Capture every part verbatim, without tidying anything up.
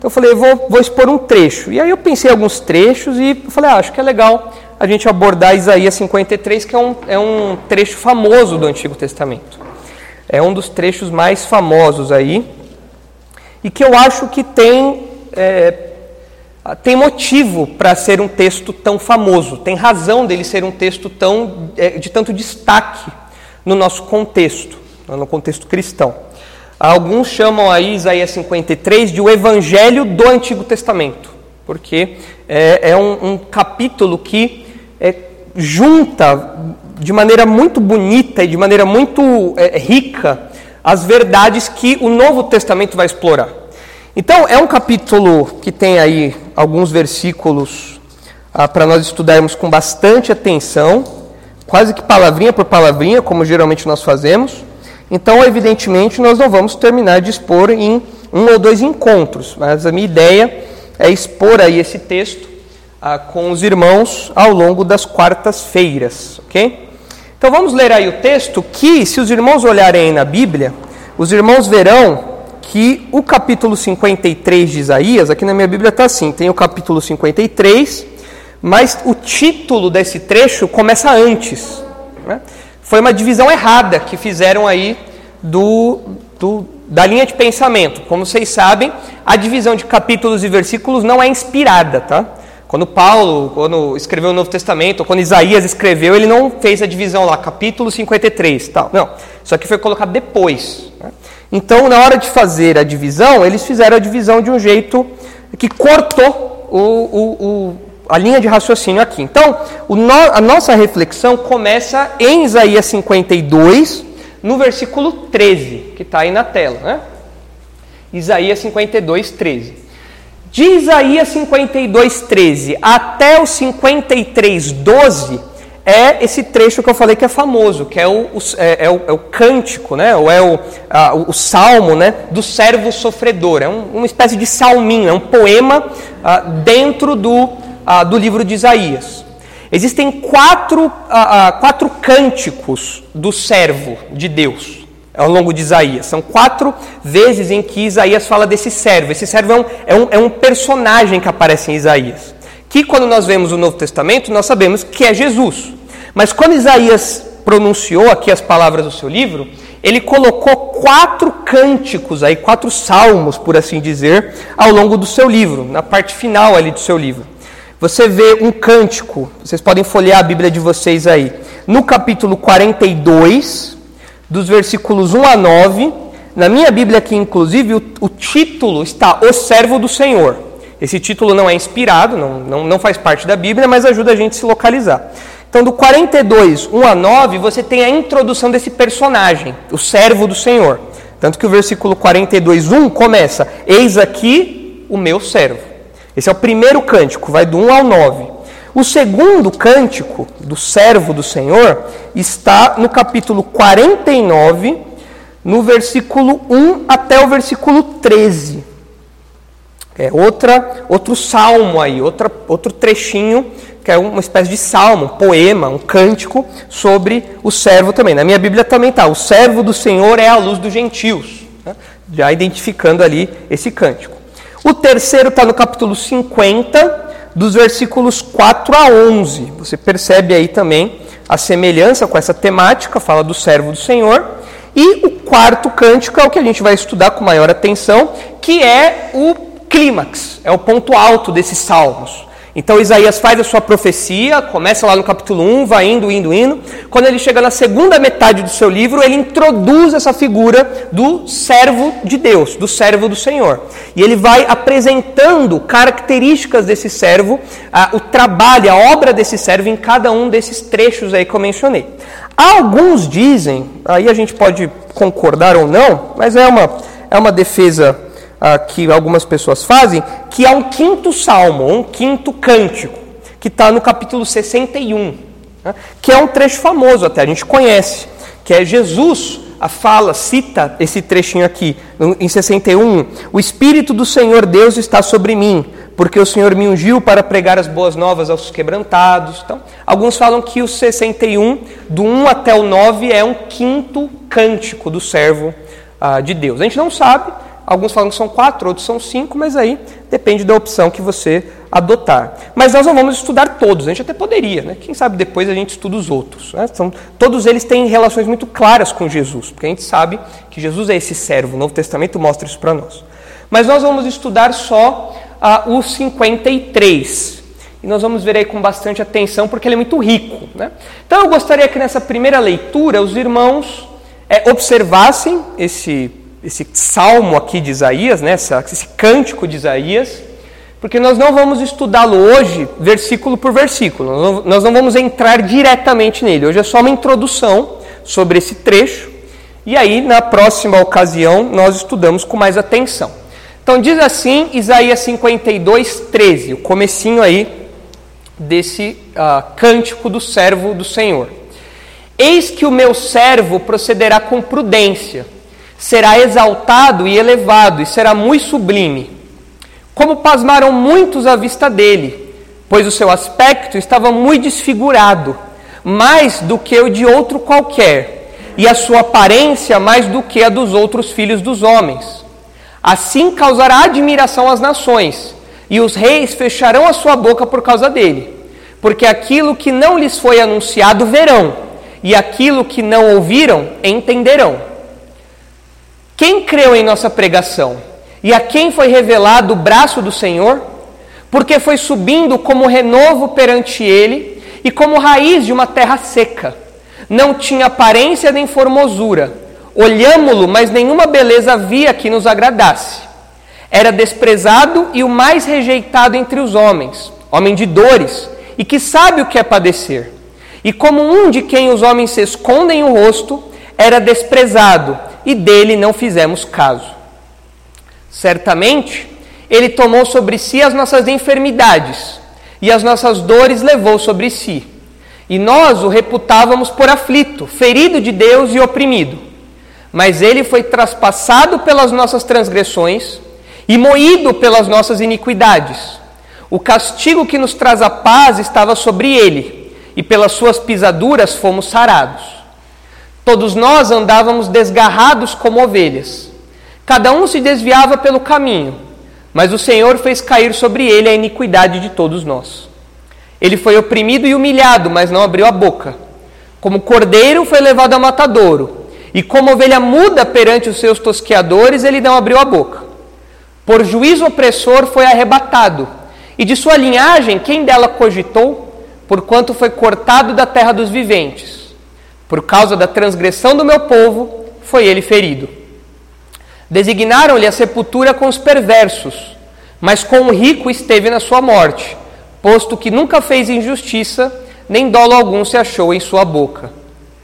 Então eu falei, vou, vou expor um trecho. E aí eu pensei em alguns trechos e falei, ah, acho que é legal a gente abordar Isaías cinquenta e três, que é um, é um trecho famoso do Antigo Testamento. É um dos trechos mais famosos aí, e que eu acho que tem, é, tem motivo para ser um texto tão famoso, tem razão dele ser um texto tão, é, de tanto destaque no nosso contexto, no contexto cristão. Alguns chamam aí Isaías cinquenta e três de o Evangelho do Antigo Testamento, porque é, é um, um capítulo que é, junta de maneira muito bonita e de maneira muito é, rica as verdades que o Novo Testamento vai explorar. Então, é um capítulo que tem aí alguns versículos ah, para nós estudarmos com bastante atenção, quase que palavrinha por palavrinha, como geralmente nós fazemos. Então, evidentemente, nós não vamos terminar de expor em um ou dois encontros, mas a minha ideia é expor aí esse texto ah, com os irmãos ao longo das quartas-feiras, ok? Então, vamos ler aí o texto que, se os irmãos olharem aí na Bíblia, os irmãos verão que o capítulo cinquenta e três de Isaías, aqui na minha Bíblia está assim, tem o capítulo cinquenta e três, mas o título desse trecho começa antes, né? Foi uma divisão errada que fizeram aí do, do, da linha de pensamento. Como vocês sabem, a divisão de capítulos e versículos não é inspirada, tá? Quando Paulo, quando escreveu o Novo Testamento, ou quando Isaías escreveu, ele não fez a divisão lá, capítulo cinquenta e três, tal. Não, isso aqui foi colocado depois, né? Então, na hora de fazer a divisão, eles fizeram a divisão de um jeito que cortou o, o, o, a linha de raciocínio aqui. Então, o no, a nossa reflexão começa em Isaías cinquenta e dois, no versículo treze, que está aí na tela, né? Isaías cinquenta e dois, treze. De Isaías cinquenta e dois, treze até o cinquenta e três, doze, é esse trecho que eu falei que é famoso, que é o, o, é, é o, é o cântico, né? Ou é o, a, o salmo, né? Do servo sofredor. É um, uma espécie de salminho, é um poema ah, dentro do, ah, do livro de Isaías. Existem quatro, ah, ah, quatro cânticos do servo de Deus ao longo de Isaías. São quatro vezes em que Isaías fala desse servo. Esse servo é um, é um, é um personagem que aparece em Isaías, que quando nós vemos o Novo Testamento, nós sabemos que é Jesus. Mas quando Isaías pronunciou aqui as palavras do seu livro, ele colocou quatro cânticos, aí, quatro salmos, por assim dizer, ao longo do seu livro, na parte final ali do seu livro. Você vê um cântico, vocês podem folhear a Bíblia de vocês aí, no capítulo quarenta e dois, dos versículos um a nove. Na minha Bíblia aqui, inclusive, o, o título está O Servo do Senhor. Esse título não é inspirado, não, não, não faz parte da Bíblia, mas ajuda a gente a se localizar. Então, do quarenta e dois, um a nove, você tem a introdução desse personagem, o servo do Senhor. Tanto que o versículo quarenta e dois, um começa, eis aqui o meu servo. Esse é o primeiro cântico, vai do um ao nove. O segundo cântico do servo do Senhor está no capítulo quarenta e nove, no versículo um até o versículo treze. É outra, outro salmo aí, outra, outro trechinho, que é uma espécie de salmo, um poema, um cântico sobre o servo também. Na minha Bíblia também está, o servo do Senhor é a luz dos gentios, né? Já identificando ali esse cântico. O terceiro está no capítulo cinquenta, dos versículos quatro a onze. Você percebe aí também a semelhança com essa temática, fala do servo do Senhor. E o quarto cântico é o que a gente vai estudar com maior atenção, que é o clímax, é o ponto alto desses salmos. Então Isaías faz a sua profecia, começa lá no capítulo um, vai indo, indo, indo. Quando ele chega na segunda metade do seu livro, ele introduz essa figura do servo de Deus, do servo do Senhor. E ele vai apresentando características desse servo, a, o trabalho, a obra desse servo em cada um desses trechos aí que eu mencionei. Alguns dizem, aí a gente pode concordar ou não, mas é uma, é uma defesa Uh, que algumas pessoas fazem, que há um quinto salmo, um quinto cântico, que está no capítulo sessenta e um, né, que é um trecho famoso até, a gente conhece, que é Jesus, a fala, cita esse trechinho aqui, no, em sessenta e um, o Espírito do Senhor Deus está sobre mim, porque o Senhor me ungiu para pregar as boas novas aos quebrantados. Então, alguns falam que o sessenta e um, do um até o nove, é um quinto cântico do servo uh, de Deus. A gente não sabe. Alguns falam que são quatro, outros são cinco, mas aí depende da opção que você adotar. Mas nós não vamos estudar todos, a gente até poderia, né? Quem sabe depois a gente estuda os outros. Né? São, todos eles têm relações muito claras com Jesus, porque a gente sabe que Jesus é esse servo, o Novo Testamento mostra isso para nós. Mas nós vamos estudar só uh, o cinquenta e três. E nós vamos ver aí com bastante atenção, porque ele é muito rico. Né? Então eu gostaria que nessa primeira leitura os irmãos é, observassem esse, esse salmo aqui de Isaías, né? Essa, esse cântico de Isaías, porque nós não vamos estudá-lo hoje versículo por versículo, nós não vamos entrar diretamente nele. Hoje é só uma introdução sobre esse trecho, e aí na próxima ocasião nós estudamos com mais atenção. Então diz assim, Isaías cinquenta e dois, treze, o comecinho aí desse uh, cântico do servo do Senhor. Eis que o meu servo procederá com prudência, será exaltado e elevado, e será muito sublime. Como pasmaram muitos à vista dele, pois o seu aspecto estava muito desfigurado, mais do que o de outro qualquer, e a sua aparência mais do que a dos outros filhos dos homens. Assim causará admiração às nações, e os reis fecharão a sua boca por causa dele, porque aquilo que não lhes foi anunciado verão, e aquilo que não ouviram entenderão. Quem creu em nossa pregação? E a quem foi revelado o braço do Senhor? Porque foi subindo como renovo perante ele, e como raiz de uma terra seca. Não tinha aparência nem formosura. Olhámo-lo, mas nenhuma beleza havia que nos agradasse. Era desprezado e o mais rejeitado entre os homens, homem de dores, e que sabe o que é padecer. E como um de quem os homens se escondem o rosto, era desprezado, e dele não fizemos caso. Certamente, ele tomou sobre si as nossas enfermidades, e as nossas dores levou sobre si. E nós o reputávamos por aflito, ferido de Deus e oprimido. Mas ele foi traspassado pelas nossas transgressões e moído pelas nossas iniquidades. O castigo que nos traz a paz estava sobre ele, e pelas suas pisaduras fomos sarados. Todos nós andávamos desgarrados como ovelhas. Cada um se desviava pelo caminho, mas o Senhor fez cair sobre ele a iniquidade de todos nós. Ele foi oprimido e humilhado, mas não abriu a boca. Como cordeiro foi levado a matadouro, e como ovelha muda perante os seus tosqueadores, ele não abriu a boca. Por juízo opressor foi arrebatado, e de sua linhagem quem dela cogitou? Porquanto foi cortado da terra dos viventes. Por causa da transgressão do meu povo, foi ele ferido. Designaram-lhe a sepultura com os perversos, mas com o rico esteve na sua morte, posto que nunca fez injustiça, nem dolo algum se achou em sua boca.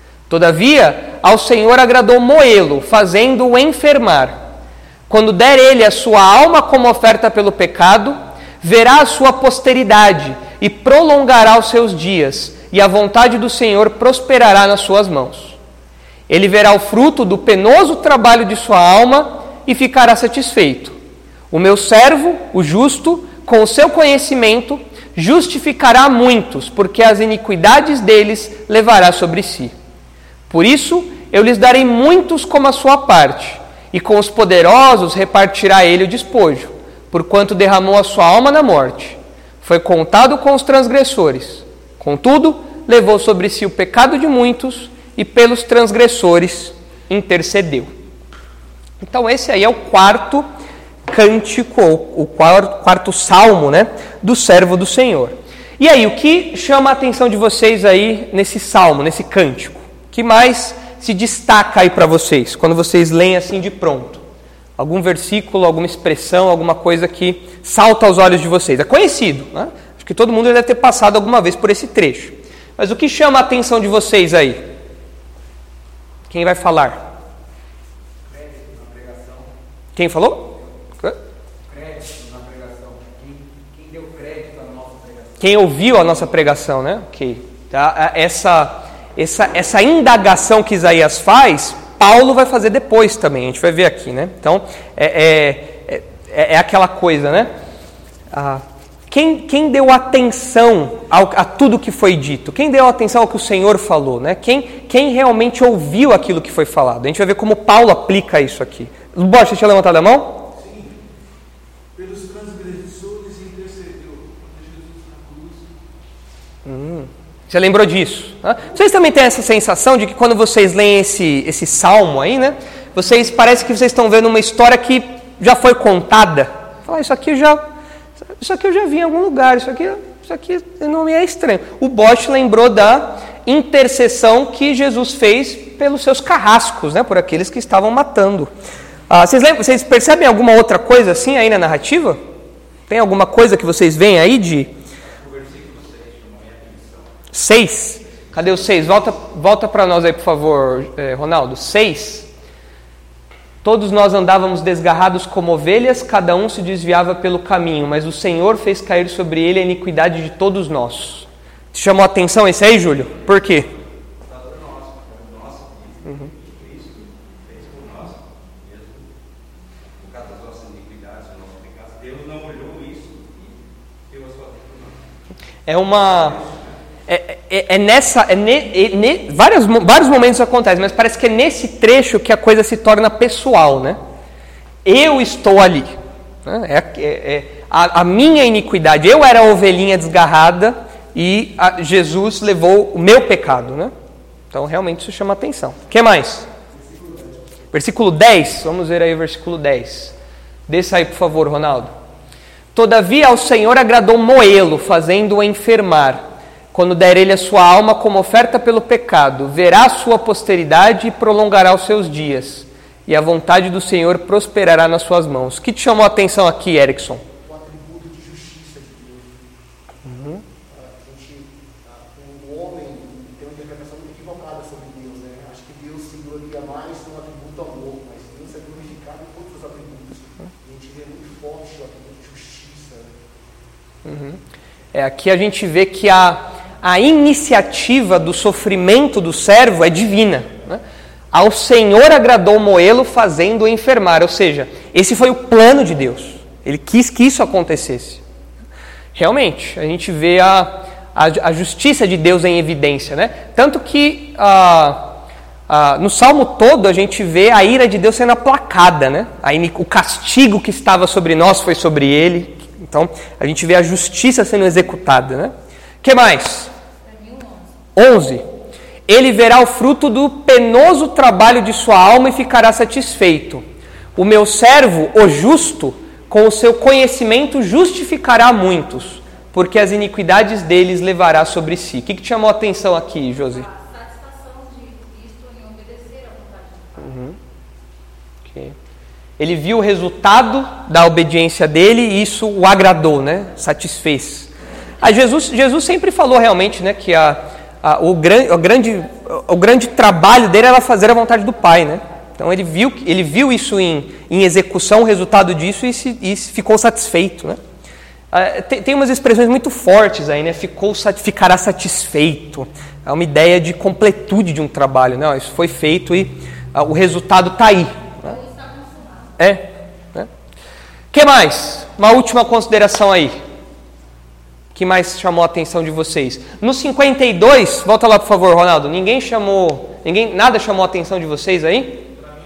Todavia, ao Senhor agradou moê-lo, fazendo-o enfermar. Quando der ele a sua alma como oferta pelo pecado, verá a sua posteridade e prolongará os seus dias, e a vontade do Senhor prosperará nas suas mãos. Ele verá o fruto do penoso trabalho de sua alma e ficará satisfeito. O meu servo, o justo, com o seu conhecimento, justificará muitos, porque as iniquidades deles levará sobre si. Por isso, eu lhes darei muitos como a sua parte, e com os poderosos repartirá ele o despojo, porquanto derramou a sua alma na morte. Foi contado com os transgressores. Contudo, levou sobre si o pecado de muitos, e pelos transgressores intercedeu. Então esse aí é o quarto cântico, o quarto, quarto salmo, né, do servo do Senhor. E aí, o que chama a atenção de vocês aí nesse salmo, nesse cântico? O que mais se destaca aí para vocês, quando vocês leem assim de pronto? Algum versículo, alguma expressão, alguma coisa que salta aos olhos de vocês? É conhecido, né? Acho que todo mundo deve ter passado alguma vez por esse trecho. Mas o que chama a atenção de vocês aí? Quem vai falar? Crédito na pregação. Quem falou? Crédito na pregação. Quem, quem deu crédito à nossa pregação? Quem ouviu a nossa pregação, né? Ok. Tá? Essa, essa, essa indagação que Isaías faz, Paulo vai fazer depois também. A gente vai ver aqui, né? Então, é, é, é, é aquela coisa, né? Ah, Quem, quem deu atenção ao, a tudo que foi dito? Quem deu atenção ao que o Senhor falou? Né? Quem, quem realmente ouviu aquilo que foi falado? A gente vai ver como Paulo aplica isso aqui. Borges, você tinha levantado a mão? Jesus intercedeu contra Jesus na cruz. Hum, você lembrou disso? Né? Vocês também têm essa sensação de que quando vocês leem esse, esse salmo aí, né? Vocês, parece que vocês estão vendo uma história que já foi contada. Fala, isso aqui eu já, isso aqui eu já vi em algum lugar, isso aqui, isso aqui não me é estranho. O Bosch lembrou da intercessão que Jesus fez pelos seus carrascos, né? Por aqueles que estavam matando. Ah, vocês, lembram, vocês percebem alguma outra coisa assim aí na narrativa? Tem alguma coisa que vocês veem aí de... O versículo seis chamou minha atenção. seis? Cadê o seis? Volta, volta para nós aí, por favor, eh, Ronaldo. seis. Todos nós andávamos desgarrados como ovelhas, cada um se desviava pelo caminho, mas o Senhor fez cair sobre ele a iniquidade de todos nós. Te chamou a atenção esse aí, Júlio? Por quê? Uhum. É uma... É, é, é nessa... É ne, é ne, vários, vários momentos isso acontece, mas parece que é nesse trecho que a coisa se torna pessoal, né? Eu estou ali. Né? É, é, é a, a minha iniquidade. Eu era a ovelhinha desgarrada e a, Jesus levou o meu pecado, né? Então, realmente, isso chama atenção. O que mais? Versículo dez. Vamos ver aí o versículo dez. Desça aí, por favor, Ronaldo. Todavia, ao Senhor agradou moê-lo, fazendo-o enfermar. Quando der ele a sua alma como oferta pelo pecado, verá a sua posteridade e prolongará os seus dias. E a vontade do Senhor prosperará nas suas mãos. O que te chamou a atenção aqui, Erickson? O atributo de justiça de Deus. Uhum. A gente, o homem tem uma interpretação muito equivocada sobre Deus, né? Acho que Deus se gloria mais no atributo amor, mas Deus é glorificado em todos os atributos. E a gente vê muito forte o atributo de justiça. Né? Uhum. É, aqui a gente vê que a, a iniciativa do sofrimento do servo é divina, né? Ao Senhor agradou moê-lo, fazendo-o enfermar. Ou seja, esse foi o plano de Deus. Ele quis que isso acontecesse. Realmente, a gente vê a, a, a justiça de Deus em evidência, né? Tanto que ah, ah, no Salmo todo a gente vê a ira de Deus sendo aplacada, né? A, o castigo que estava sobre nós foi sobre ele. Então, a gente vê a justiça sendo executada, né? O que mais? onze. Ele verá o fruto do penoso trabalho de sua alma e ficará satisfeito. O meu servo, o justo, com o seu conhecimento justificará muitos, porque as iniquidades deles levará sobre si. O que, que te chamou a atenção aqui, Josi? A satisfação de Cristo em obedecer à vontade do Pai. Uhum. Okay. Ele viu o resultado da obediência dele e isso o agradou, né? Satisfez. Ah, Jesus, Jesus sempre falou realmente, né, que a, a, o, gran, o, grande, o grande trabalho dele era fazer a vontade do Pai, né? Então ele viu, ele viu isso em, em execução, o resultado disso, e, se, e ficou satisfeito, né? Ah, tem, tem umas expressões muito fortes aí, né? Ficou, ficará satisfeito. É uma ideia de completude de um trabalho. Não, isso foi feito e ah, o resultado está aí. Né? É. O né? que mais? Uma última consideração aí. O que mais chamou a atenção de vocês? No cinquenta e dois, volta lá por favor, Ronaldo. Ninguém chamou, ninguém, nada chamou a atenção de vocês aí?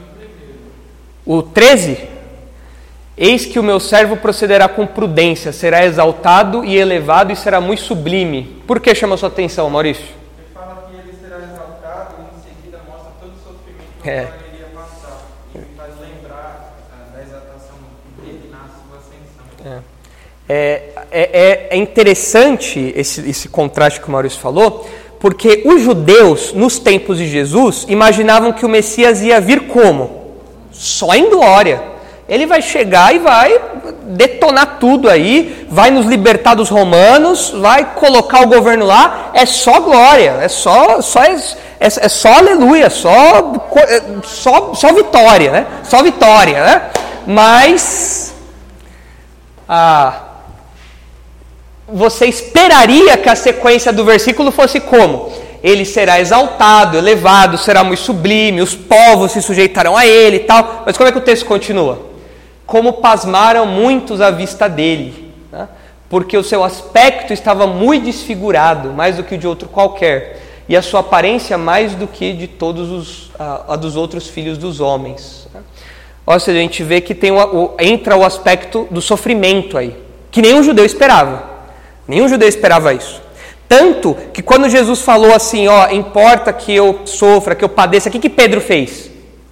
O treze? Eis que o meu servo procederá com prudência, será exaltado e elevado e será muito sublime. Por que chama a sua atenção, Maurício? Ele fala que ele será exaltado e em seguida mostra todo o sofrimento que É. ele iria passar. E faz lembrar ah, da exaltação dele na sua ascensão. É. É, é, é interessante esse, esse contraste que o Maurício falou, porque os judeus, nos tempos de Jesus, imaginavam que o Messias ia vir como? Só em glória. Ele vai chegar e vai detonar tudo aí, vai nos libertar dos romanos, vai colocar o governo lá, é só glória, é só, só, é, é, é só aleluia, só, só, só vitória, né? Só vitória, né? Mas... Ah, você esperaria que a sequência do versículo fosse como? Ele será exaltado, elevado, será muito sublime, os povos se sujeitarão a ele e tal. Mas como é que o texto continua? Como pasmaram muitos à vista dele, né? Porque o seu aspecto estava muito desfigurado, mais do que o de outro qualquer, e a sua aparência mais do que de todos os a, a dos outros filhos dos homens. Né? Ou seja, a gente vê que tem o, o, entra o aspecto do sofrimento aí. que nenhum judeu esperava. Nenhum judeu esperava isso. Tanto que quando Jesus falou assim, ó, importa que eu sofra, que eu padeça, o que, que Pedro fez?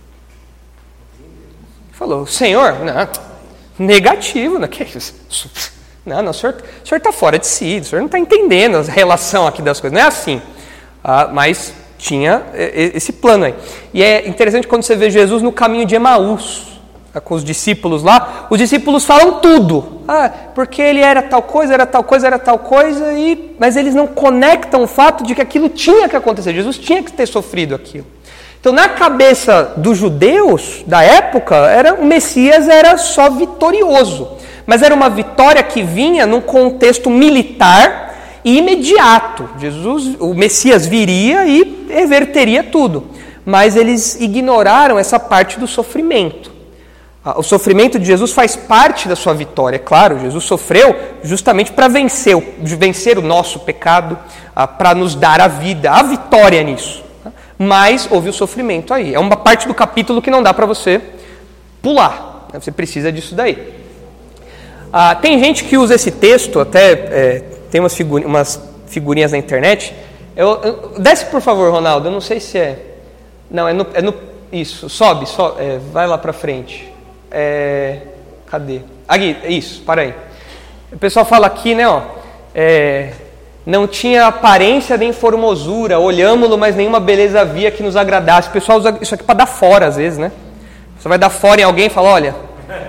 Falou, Senhor, não, negativo, não, que isso? Não, não, o senhor está fora de si, o senhor não está entendendo a relação aqui das coisas, não é assim. Ah, mas tinha esse plano aí. E é interessante quando você vê Jesus no caminho de Emaús, com os discípulos lá, os discípulos falam tudo. Ah, porque ele era tal coisa, era tal coisa, era tal coisa, e... mas eles não conectam o fato de que aquilo tinha que acontecer. Jesus tinha que ter sofrido aquilo. Então, na cabeça dos judeus da época, era, o Messias era só vitorioso. Mas era uma vitória que vinha num contexto militar e imediato. Jesus, o Messias viria e reverteria tudo. Mas eles ignoraram essa parte do sofrimento. O sofrimento de Jesus faz parte da sua vitória, é claro. Jesus sofreu justamente para vencer, vencer o nosso pecado, para nos dar a vida, a vitória nisso. Mas houve o sofrimento aí. É uma parte do capítulo que não dá para você pular. Você precisa disso daí. Ah, tem gente que usa esse texto, até é, tem umas, figuri- umas figurinhas na internet. Eu, eu, desce, por favor, Ronaldo. Eu não sei se é... Não, é no... É no isso, sobe, sobe é, vai lá para frente. É, cadê? Aqui, isso, para aí. O pessoal fala aqui, né, ó, é, não tinha aparência nem formosura, olhámo-lo, mas nenhuma beleza havia que nos agradasse. O pessoal usa isso aqui para dar fora, às vezes, né? Você vai dar fora em alguém e fala, olha,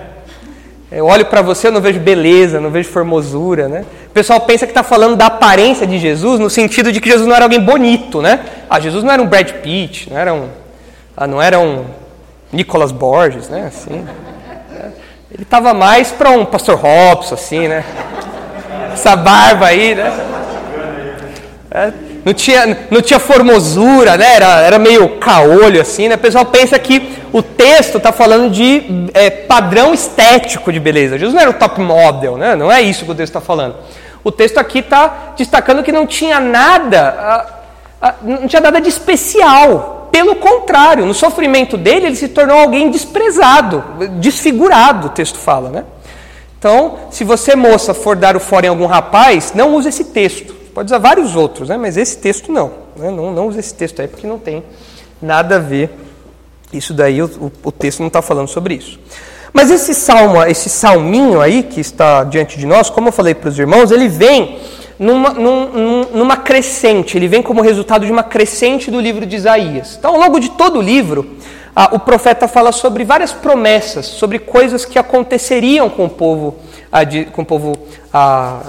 eu olho para você, eu não vejo beleza, não vejo formosura, né? O pessoal pensa que está falando da aparência de Jesus, no sentido de que Jesus não era alguém bonito, né? Ah, Jesus não era um Brad Pitt, não era um, ah, não era um Nicholas Borges, né? Assim... Ele estava mais para um pastor Robson, assim, né? Essa barba aí, né? É, não, tinha, não tinha formosura, né? Era, era meio caolho, assim, né? O pessoal pensa que o texto está falando de é, padrão estético de beleza. Jesus não era o top model, né? Não é isso que o texto está falando. O texto aqui está destacando que não tinha nada, a, a, não tinha nada de especial. Pelo contrário, no sofrimento dele, ele se tornou alguém desprezado, desfigurado, o texto fala, né? Então, se você, moça, for dar o fora em algum rapaz, não use esse texto. Pode usar vários outros, né? Mas esse texto não. Né? Não, não use esse texto aí, porque não tem nada a ver. Isso daí, o, o, o texto não está falando sobre isso. Mas esse salmo, esse salminho aí, que está diante de nós, como eu falei para os irmãos, ele vem... Numa, num, numa crescente, ele vem como resultado de uma crescente do livro de Isaías. Então, ao longo de todo o livro, ah, o profeta fala sobre várias promessas, sobre coisas que aconteceriam com o povo, ah, de, com o povo ah,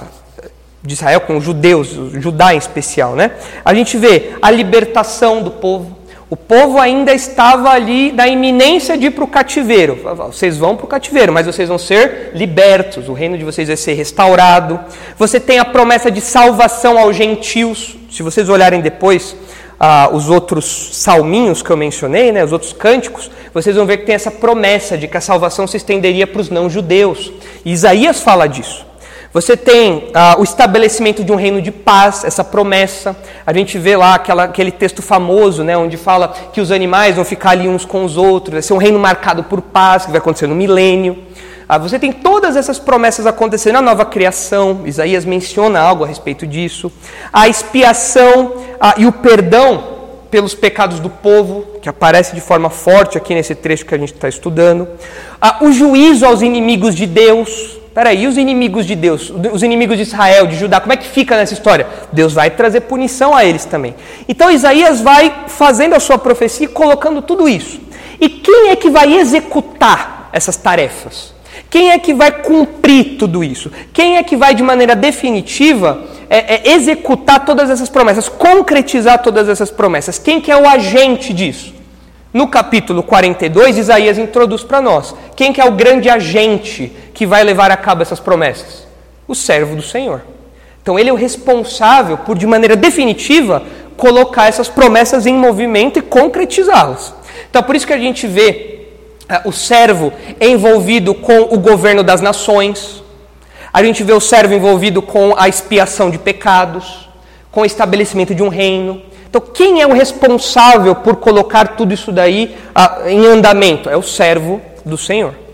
de Israel, com os judeus, Judá em especial, né? A gente vê a libertação do povo. O povo ainda estava ali na iminência de ir para o cativeiro. Vocês vão para o cativeiro, mas vocês vão ser libertos. O reino de vocês vai ser restaurado. Você tem a promessa de salvação aos gentios. Se vocês olharem depois ah, os outros salminhos que eu mencionei, né, os outros cânticos, vocês vão ver que tem essa promessa de que a salvação se estenderia para os não-judeus. E Isaías fala disso. Você tem ah, o estabelecimento de um reino de paz, essa promessa. A gente vê lá aquela, aquele texto famoso, né, onde fala que os animais vão ficar ali uns com os outros, vai ser um reino marcado por paz, que vai acontecer no milênio. Ah, você tem todas essas promessas acontecendo na nova criação. Isaías menciona algo a respeito disso. A expiação ah, e o perdão pelos pecados do povo, que aparece de forma forte aqui nesse trecho que a gente está estudando. Ah, o juízo aos inimigos de Deus. Peraí, e os inimigos de Deus, os inimigos de Israel, de Judá, como é que fica nessa história? Deus vai trazer punição a eles também. Então Isaías vai fazendo a sua profecia e colocando tudo isso. E quem é que vai executar essas tarefas? Quem é que vai cumprir tudo isso? Quem é que vai, de maneira definitiva, é, é, executar todas essas promessas, concretizar todas essas promessas? Quem que é o agente disso? No capítulo quarenta e dois, Isaías introduz para nós. Quem que é o grande agente que vai levar a cabo essas promessas? O servo do Senhor. Então ele é o responsável por, de maneira definitiva, colocar essas promessas em movimento e concretizá-las. Então por isso que a gente vê uh, o servo envolvido com o governo das nações. A gente vê o servo envolvido com a expiação de pecados, com o estabelecimento de um reino. Então, quem é o responsável por colocar tudo isso daí ah, em andamento? É o servo do Senhor.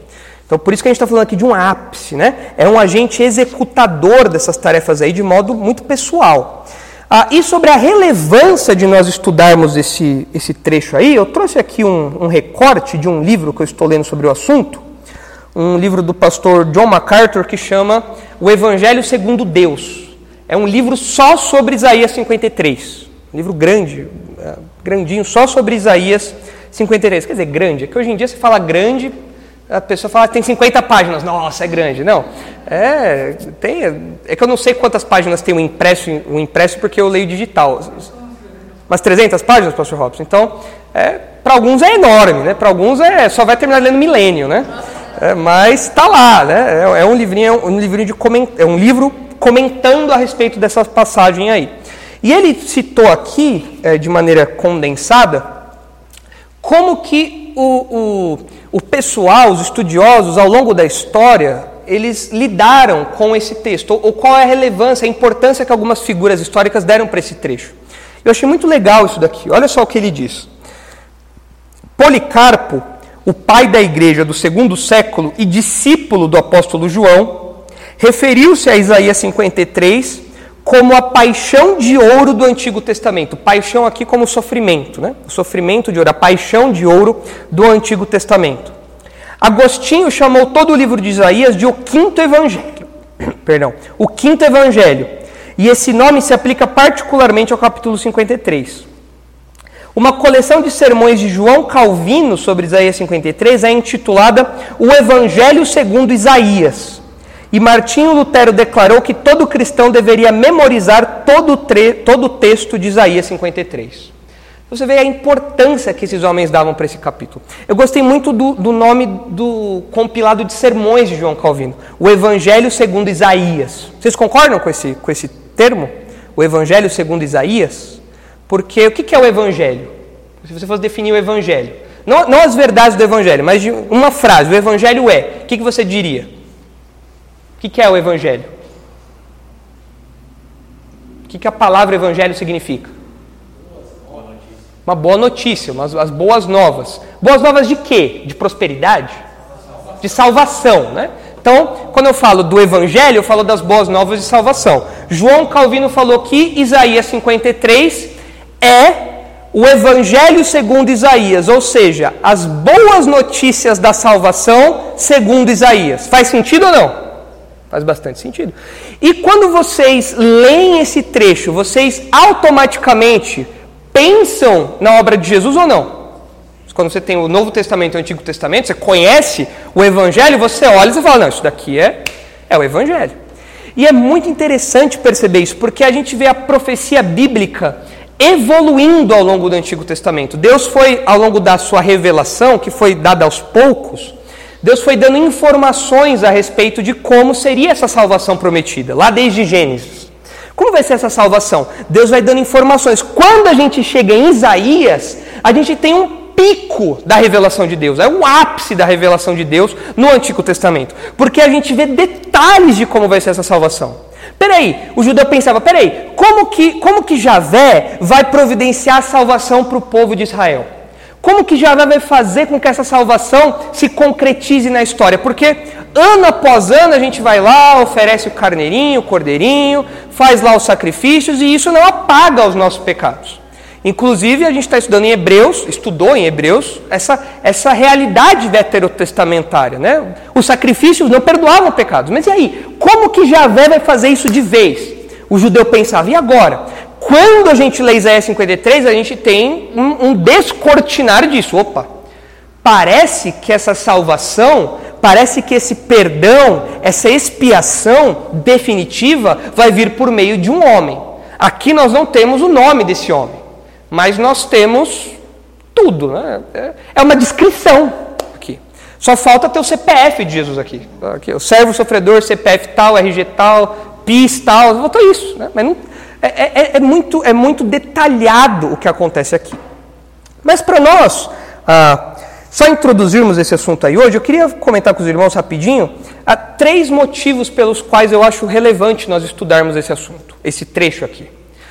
Então, por isso que a gente está falando aqui de um ápice, né? É um agente executador dessas tarefas aí de modo muito pessoal. Ah, e sobre a relevância de nós estudarmos esse, esse trecho aí, eu trouxe aqui um, um recorte de um livro que eu estou lendo sobre o assunto, um livro do pastor John MacArthur que chama O Evangelho Segundo Deus. É um livro só sobre Isaías cinquenta e três. Um livro grande, grandinho, só sobre Isaías cinquenta e três. Quer dizer, grande. É que hoje em dia você fala grande, a pessoa fala que tem cinquenta páginas. Nossa, é grande. Não. É, tem, é que eu não sei quantas páginas tem o impresso, o impresso porque eu leio digital. Umas trezentas páginas, pastor Robson. Então, é, para alguns é enorme, né? Para alguns é, só vai terminar lendo milênio, né? É, mas está lá, né? É, é um livrinho, é um livrinho de coment, é um livro comentando a respeito dessa passagem aí. E ele citou aqui, é, de maneira condensada, como que o, o, o pessoal, os estudiosos, ao longo da história, eles lidaram com esse texto, ou, ou qual é a relevância, a importância que algumas figuras históricas deram para esse trecho. Eu achei muito legal isso daqui. Olha só o que ele diz. Policarpo, o pai da igreja do segundo século e discípulo do apóstolo João, referiu-se a Isaías cinquenta e três como a paixão de ouro do Antigo Testamento. Paixão aqui como sofrimento, né? O sofrimento de ouro, a paixão de ouro do Antigo Testamento. Agostinho chamou todo o livro de Isaías de o quinto evangelho. Perdão, o quinto evangelho. E esse nome se aplica particularmente ao capítulo cinquenta e três. Uma coleção de sermões de João Calvino sobre Isaías cinquenta e três é intitulada O Evangelho segundo Isaías. E Martinho Lutero declarou que todo cristão deveria memorizar todo o, tre- todo o texto de Isaías cinquenta e três. Você vê a importância que esses homens davam para esse capítulo. Eu gostei muito do, do nome do compilado de sermões de João Calvino. O Evangelho segundo Isaías. Vocês concordam com esse, com esse termo? O Evangelho segundo Isaías? Porque o que é o Evangelho? Se você fosse definir o Evangelho. Não, não as verdades do Evangelho, mas de uma frase. O Evangelho é. O que, que você diria? O que, que é o Evangelho? O que, que a palavra Evangelho significa? Uma boa notícia, umas, as boas novas. Boas novas de quê? De prosperidade? De salvação, né? Então, quando eu falo do Evangelho, eu falo das boas novas de salvação. João Calvino falou que Isaías cinquenta e três é o Evangelho segundo Isaías, ou seja, as boas notícias da salvação segundo Isaías. Faz sentido ou não? Faz bastante sentido. E quando vocês leem esse trecho, vocês automaticamente pensam na obra de Jesus ou não? Quando você tem o Novo Testamento e o Antigo Testamento, você conhece o Evangelho, você olha e você fala, não, isso daqui é, é o Evangelho. E é muito interessante perceber isso, porque a gente vê a profecia bíblica evoluindo ao longo do Antigo Testamento. Deus foi, ao longo da sua revelação, que foi dada aos poucos, Deus foi dando informações a respeito de como seria essa salvação prometida, lá desde Gênesis. Como vai ser essa salvação? Deus vai dando informações. Quando a gente chega em Isaías, a gente tem um pico da revelação de Deus, é o ápice da revelação de Deus no Antigo Testamento, porque a gente vê detalhes de como vai ser essa salvação. Peraí, o judeu pensava, peraí, como que, como que Javé vai providenciar a salvação para o povo de Israel? Como que Javé vai fazer com que essa salvação se concretize na história? Porque ano após ano a gente vai lá, oferece o carneirinho, o cordeirinho, faz lá os sacrifícios e isso não apaga os nossos pecados. Inclusive a gente está estudando em Hebreus, estudou em Hebreus, essa, essa realidade veterotestamentária, né? Os sacrifícios não perdoavam pecados. Mas e aí? Como que Javé vai fazer isso de vez? O judeu pensava, e agora? Quando a gente lê Isaías cinquenta e três, a gente tem um, um descortinar disso. Opa, parece que essa salvação, parece que esse perdão, essa expiação definitiva vai vir por meio de um homem. Aqui nós não temos o nome desse homem, mas nós temos tudo, né? É uma descrição aqui. Só falta ter o C P F de Jesus aqui. aqui o servo sofredor, C P F tal, R G tal, P I S tal, faltou isso, né? Mas não... É, é, é, muito, é muito detalhado o que acontece aqui. Mas para nós, ah, só introduzirmos esse assunto aí hoje, eu queria comentar com os irmãos rapidinho ah, três motivos pelos quais eu acho relevante nós estudarmos esse assunto, esse trecho aqui.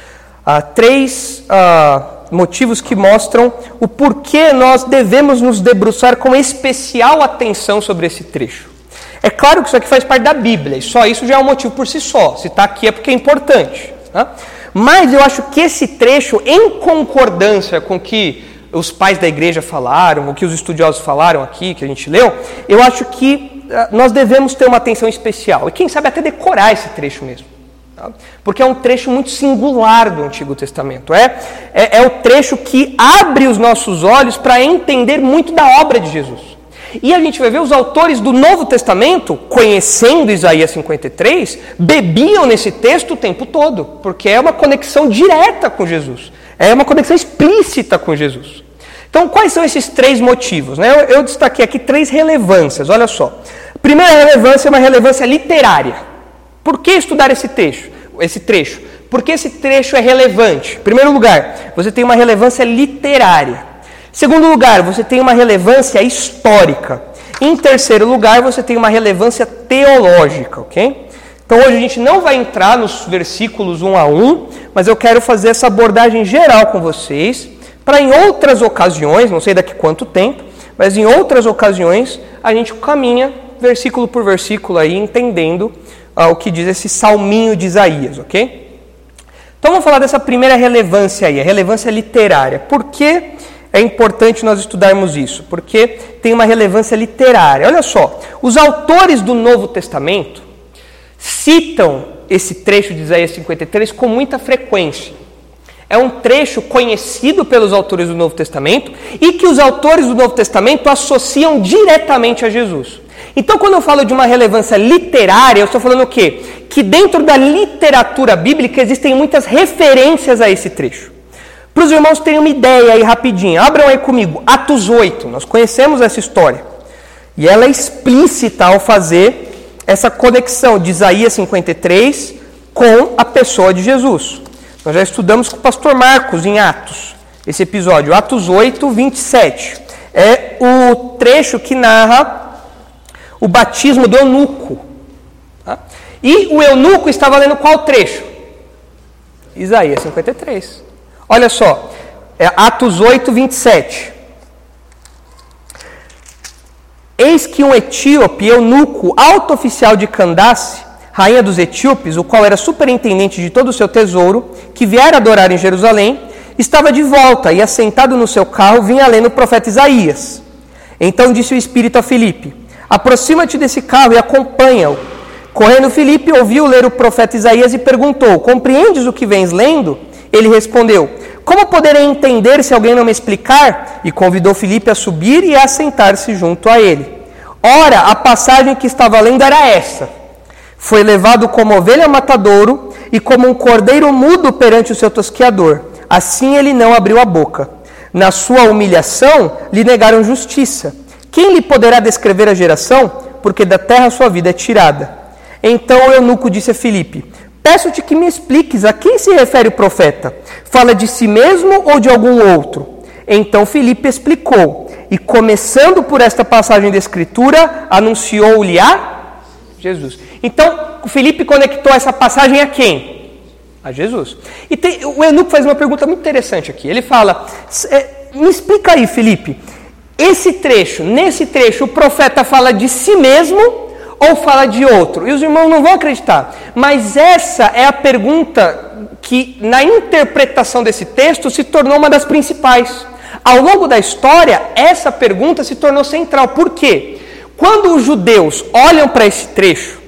ah, três ah, motivos que mostram o porquê nós devemos nos debruçar com especial atenção sobre esse trecho. É claro que isso aqui faz parte da Bíblia, e só isso já é um motivo por si só. Se está aqui é porque é importante. Tá? Mas eu acho que esse trecho, em concordância com o que os pais da igreja falaram, o que os estudiosos falaram aqui, que a gente leu, eu acho que nós devemos ter uma atenção especial. E quem sabe até decorar esse trecho mesmo. Tá? Porque é um trecho muito singular do Antigo Testamento. É, é, é o trecho que abre os nossos olhos para entender muito da obra de Jesus. E a gente vai ver os autores do Novo Testamento, conhecendo Isaías cinquenta e três, bebiam nesse texto o tempo todo, porque é uma conexão direta com Jesus, é uma conexão explícita com Jesus. Então, quais são esses três motivos? Né? Eu, eu destaquei aqui três relevâncias, olha só. A primeira relevância é uma relevância literária. Por que estudar esse trecho? Esse trecho? Porque esse trecho é relevante. Em primeiro lugar, você tem uma relevância literária. Segundo lugar, você tem uma relevância histórica. Em terceiro lugar, você tem uma relevância teológica, ok? Então hoje a gente não vai entrar nos versículos um a um, mas eu quero fazer essa abordagem geral com vocês, para em outras ocasiões, não sei daqui quanto tempo, mas em outras ocasiões a gente caminha versículo por versículo aí, entendendo ah, o que diz esse salminho de Isaías, ok? Então vamos falar dessa primeira relevância aí, a relevância literária. Por que é importante nós estudarmos isso? Porque tem uma relevância literária. Olha só, os autores do Novo Testamento citam esse trecho de Isaías cinquenta e três com muita frequência. É um trecho conhecido pelos autores do Novo Testamento e que os autores do Novo Testamento associam diretamente a Jesus. Então, quando eu falo de uma relevância literária, eu estou falando o quê? Que dentro da literatura bíblica existem muitas referências a esse trecho. Para os irmãos terem uma ideia aí rapidinho, abram aí comigo, Atos oito, nós conhecemos essa história. E ela é explícita ao fazer essa conexão de Isaías cinquenta e três com a pessoa de Jesus. Nós já estudamos com o pastor Marcos em Atos, esse episódio, Atos oito, vinte e sete. É o trecho que narra o batismo do eunuco. Tá? E o eunuco estava lendo qual trecho? Isaías cinquenta e três. Olha só, é Atos oito, vinte e sete. Eis que um etíope, eunuco, alto oficial de Candace, rainha dos etíopes, o qual era superintendente de todo o seu tesouro, que viera adorar em Jerusalém, estava de volta e, assentado no seu carro, vinha lendo o profeta Isaías. Então disse o Espírito a Filipe: aproxima-te desse carro e acompanha-o. Correndo Filipe, ouviu ler o profeta Isaías e perguntou: compreendes o que vens lendo? Ele respondeu: como poderei entender se alguém não me explicar? E convidou Filipe a subir e a assentar-se junto a ele. Ora, a passagem que estava lendo era essa: foi levado como ovelha a matadouro e como um cordeiro mudo perante o seu tosqueador. Assim ele não abriu a boca. Na sua humilhação lhe negaram justiça. Quem lhe poderá descrever a geração? Porque da terra sua vida é tirada. Então o eunuco disse a Filipe: peço-te que me expliques a quem se refere o profeta. Fala de si mesmo ou de algum outro? Então Filipe explicou, e começando por esta passagem da Escritura, anunciou-lhe a Jesus. Então, Filipe conectou essa passagem a quem? A Jesus. E tem, o eunuco faz uma pergunta muito interessante aqui. Ele fala: me explica aí, Filipe, esse trecho, nesse trecho, o profeta fala de si mesmo ou fala de outro? E os irmãos não vão acreditar. Mas essa é a pergunta que, na interpretação desse texto, se tornou uma das principais. Ao longo da história, essa pergunta se tornou central. Por quê? Quando os judeus olham para esse trecho,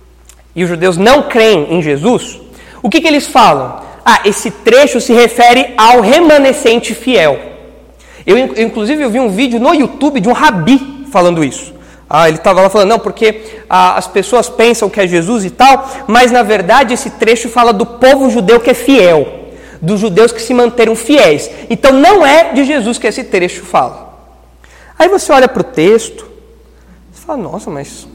e os judeus não creem em Jesus, o que, que eles falam? Ah, esse trecho se refere ao remanescente fiel. Eu, inclusive, eu vi um vídeo no YouTube de um rabi falando isso. Ah, ele estava lá falando, não, porque ah, as pessoas pensam que é Jesus e tal, mas na verdade esse trecho fala do povo judeu que é fiel, dos judeus que se manteram fiéis. Então não é de Jesus que esse trecho fala. Aí você olha para o texto, você fala, nossa, mas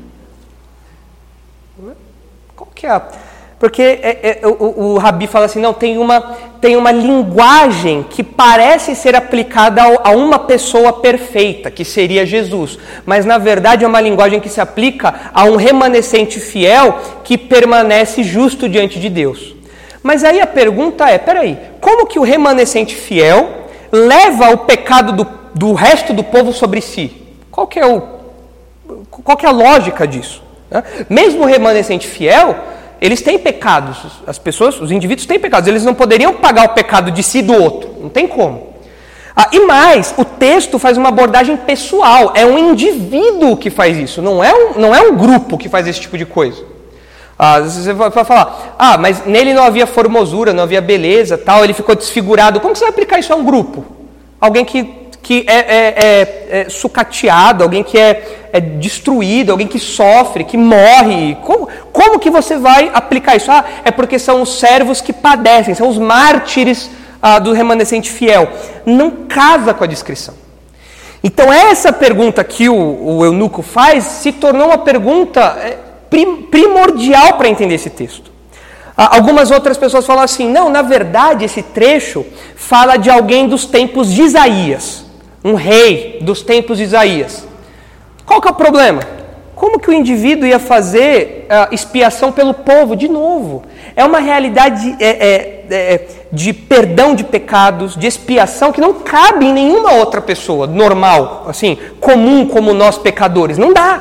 qual que é a... Porque é, é, o, o Rabi fala assim, não, tem uma, tem uma linguagem que parece ser aplicada a, a uma pessoa perfeita, que seria Jesus. Mas na verdade é uma linguagem que se aplica a um remanescente fiel que permanece justo diante de Deus. Mas aí a pergunta é, peraí, como que o remanescente fiel leva o pecado do, do resto do povo sobre si? Qual que é, o, qual que é a lógica disso? Né? Mesmo o remanescente fiel, eles têm pecados, as pessoas, os indivíduos têm pecados, eles não poderiam pagar o pecado de si e do outro, não tem como. Ah, e mais, o texto faz uma abordagem pessoal, é um indivíduo que faz isso, não é um, não é um grupo que faz esse tipo de coisa. Ah, você vai falar, ah, mas nele não havia formosura, não havia beleza, tal, ele ficou desfigurado. Como que você vai aplicar isso a um grupo? Alguém que, que é, é, é, é sucateado, alguém que é, é destruído, alguém que sofre, que morre. Como, como que você vai aplicar isso? Ah, é porque são os servos que padecem, são os mártires ah, do remanescente fiel. Não casa com a descrição. Então essa pergunta que o, o eunuco faz se tornou uma pergunta é, prim, primordial para entender esse texto. Ah, algumas outras pessoas falam assim, não, na verdade esse trecho fala de alguém dos tempos de Isaías, um rei dos tempos de Isaías. Qual que é o problema? Como que o indivíduo ia fazer uh, expiação pelo povo? De novo, é uma realidade é, é, é, de perdão de pecados, de expiação, que não cabe em nenhuma outra pessoa normal, assim, comum como nós pecadores. Não dá.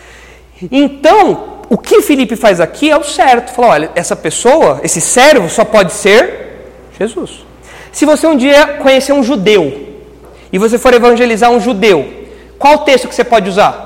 Então, o que Filipe faz aqui é o certo. Fala, olha, essa pessoa, esse servo só pode ser Jesus. Se você um dia conhecer um judeu, e você for evangelizar um judeu, qual o texto que você pode usar?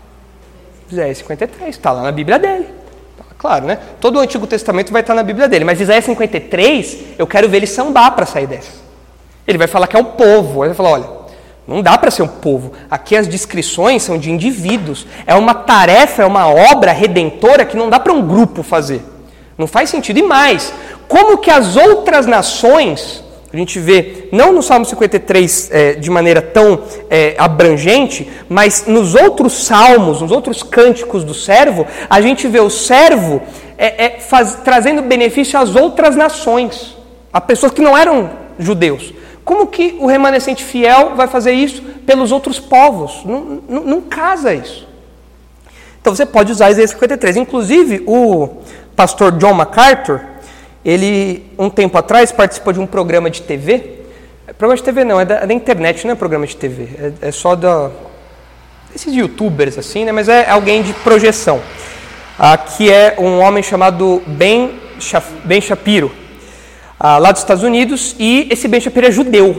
Isaías cinquenta e três, está lá na Bíblia dele. Claro, né? Todo o Antigo Testamento vai estar na Bíblia dele, mas Isaías cinquenta e três, eu quero ver ele sambar para sair dessa. Ele vai falar que é um povo, ele vai falar, olha, não dá para ser um povo. Aqui as descrições são de indivíduos. É uma tarefa, é uma obra redentora que não dá para um grupo fazer. Não faz sentido. E mais, como que as outras nações, a gente vê, não no Salmo cinquenta e três é, de maneira tão é, abrangente, mas nos outros salmos, nos outros cânticos do servo, a gente vê o servo é, é, faz, trazendo benefício às outras nações, a pessoas que não eram judeus. Como que o remanescente fiel vai fazer isso pelos outros povos? Não, não, não casa isso. Então você pode usar Isaías cinquenta e três. Inclusive, o pastor John MacArthur, ele, um tempo atrás, participou de um programa de T V. Programa de T V não, é da, é da internet, não é programa de T V. É, é só da... esses youtubers, assim, né? Mas é alguém de projeção. Ah, que é um homem chamado Ben, Ben Shapiro, ah, lá dos Estados Unidos. E esse Ben Shapiro é judeu.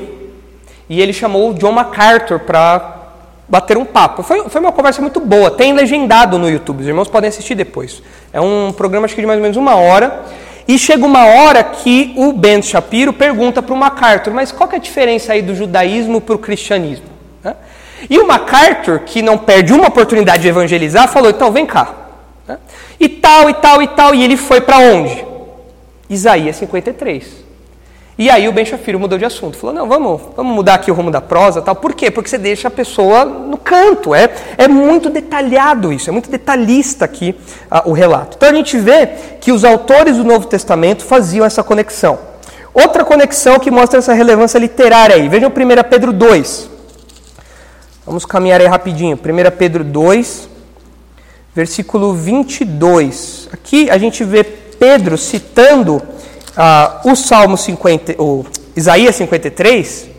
E ele chamou o John MacArthur para bater um papo. Foi, foi uma conversa muito boa. Tem legendado no YouTube. Os irmãos podem assistir depois. É um programa, acho que de mais ou menos uma hora. E chega uma hora que o Ben Shapiro pergunta para o MacArthur, mas qual que é a diferença aí do judaísmo para o cristianismo? Né? E o MacArthur, que não perde uma oportunidade de evangelizar, falou, então vem cá. Né? E tal, e tal, e tal. E ele foi para onde? Isaías cinquenta e três. E aí o Ben Shapiro mudou de assunto. Falou, não, vamos, vamos mudar aqui o rumo da prosa. Tal. Por quê? Porque você deixa a pessoa no canto. É, é muito detalhado isso, é muito detalhista aqui ah, o relato. Então a gente vê que os autores do Novo Testamento faziam essa conexão. Outra conexão que mostra essa relevância literária aí. Vejam primeira Pedro dois. Vamos caminhar aí rapidinho. primeira Pedro dois, versículo vinte e dois. Aqui a gente vê Pedro citando ah, o Salmo cinquenta, o Isaías cinquenta e três,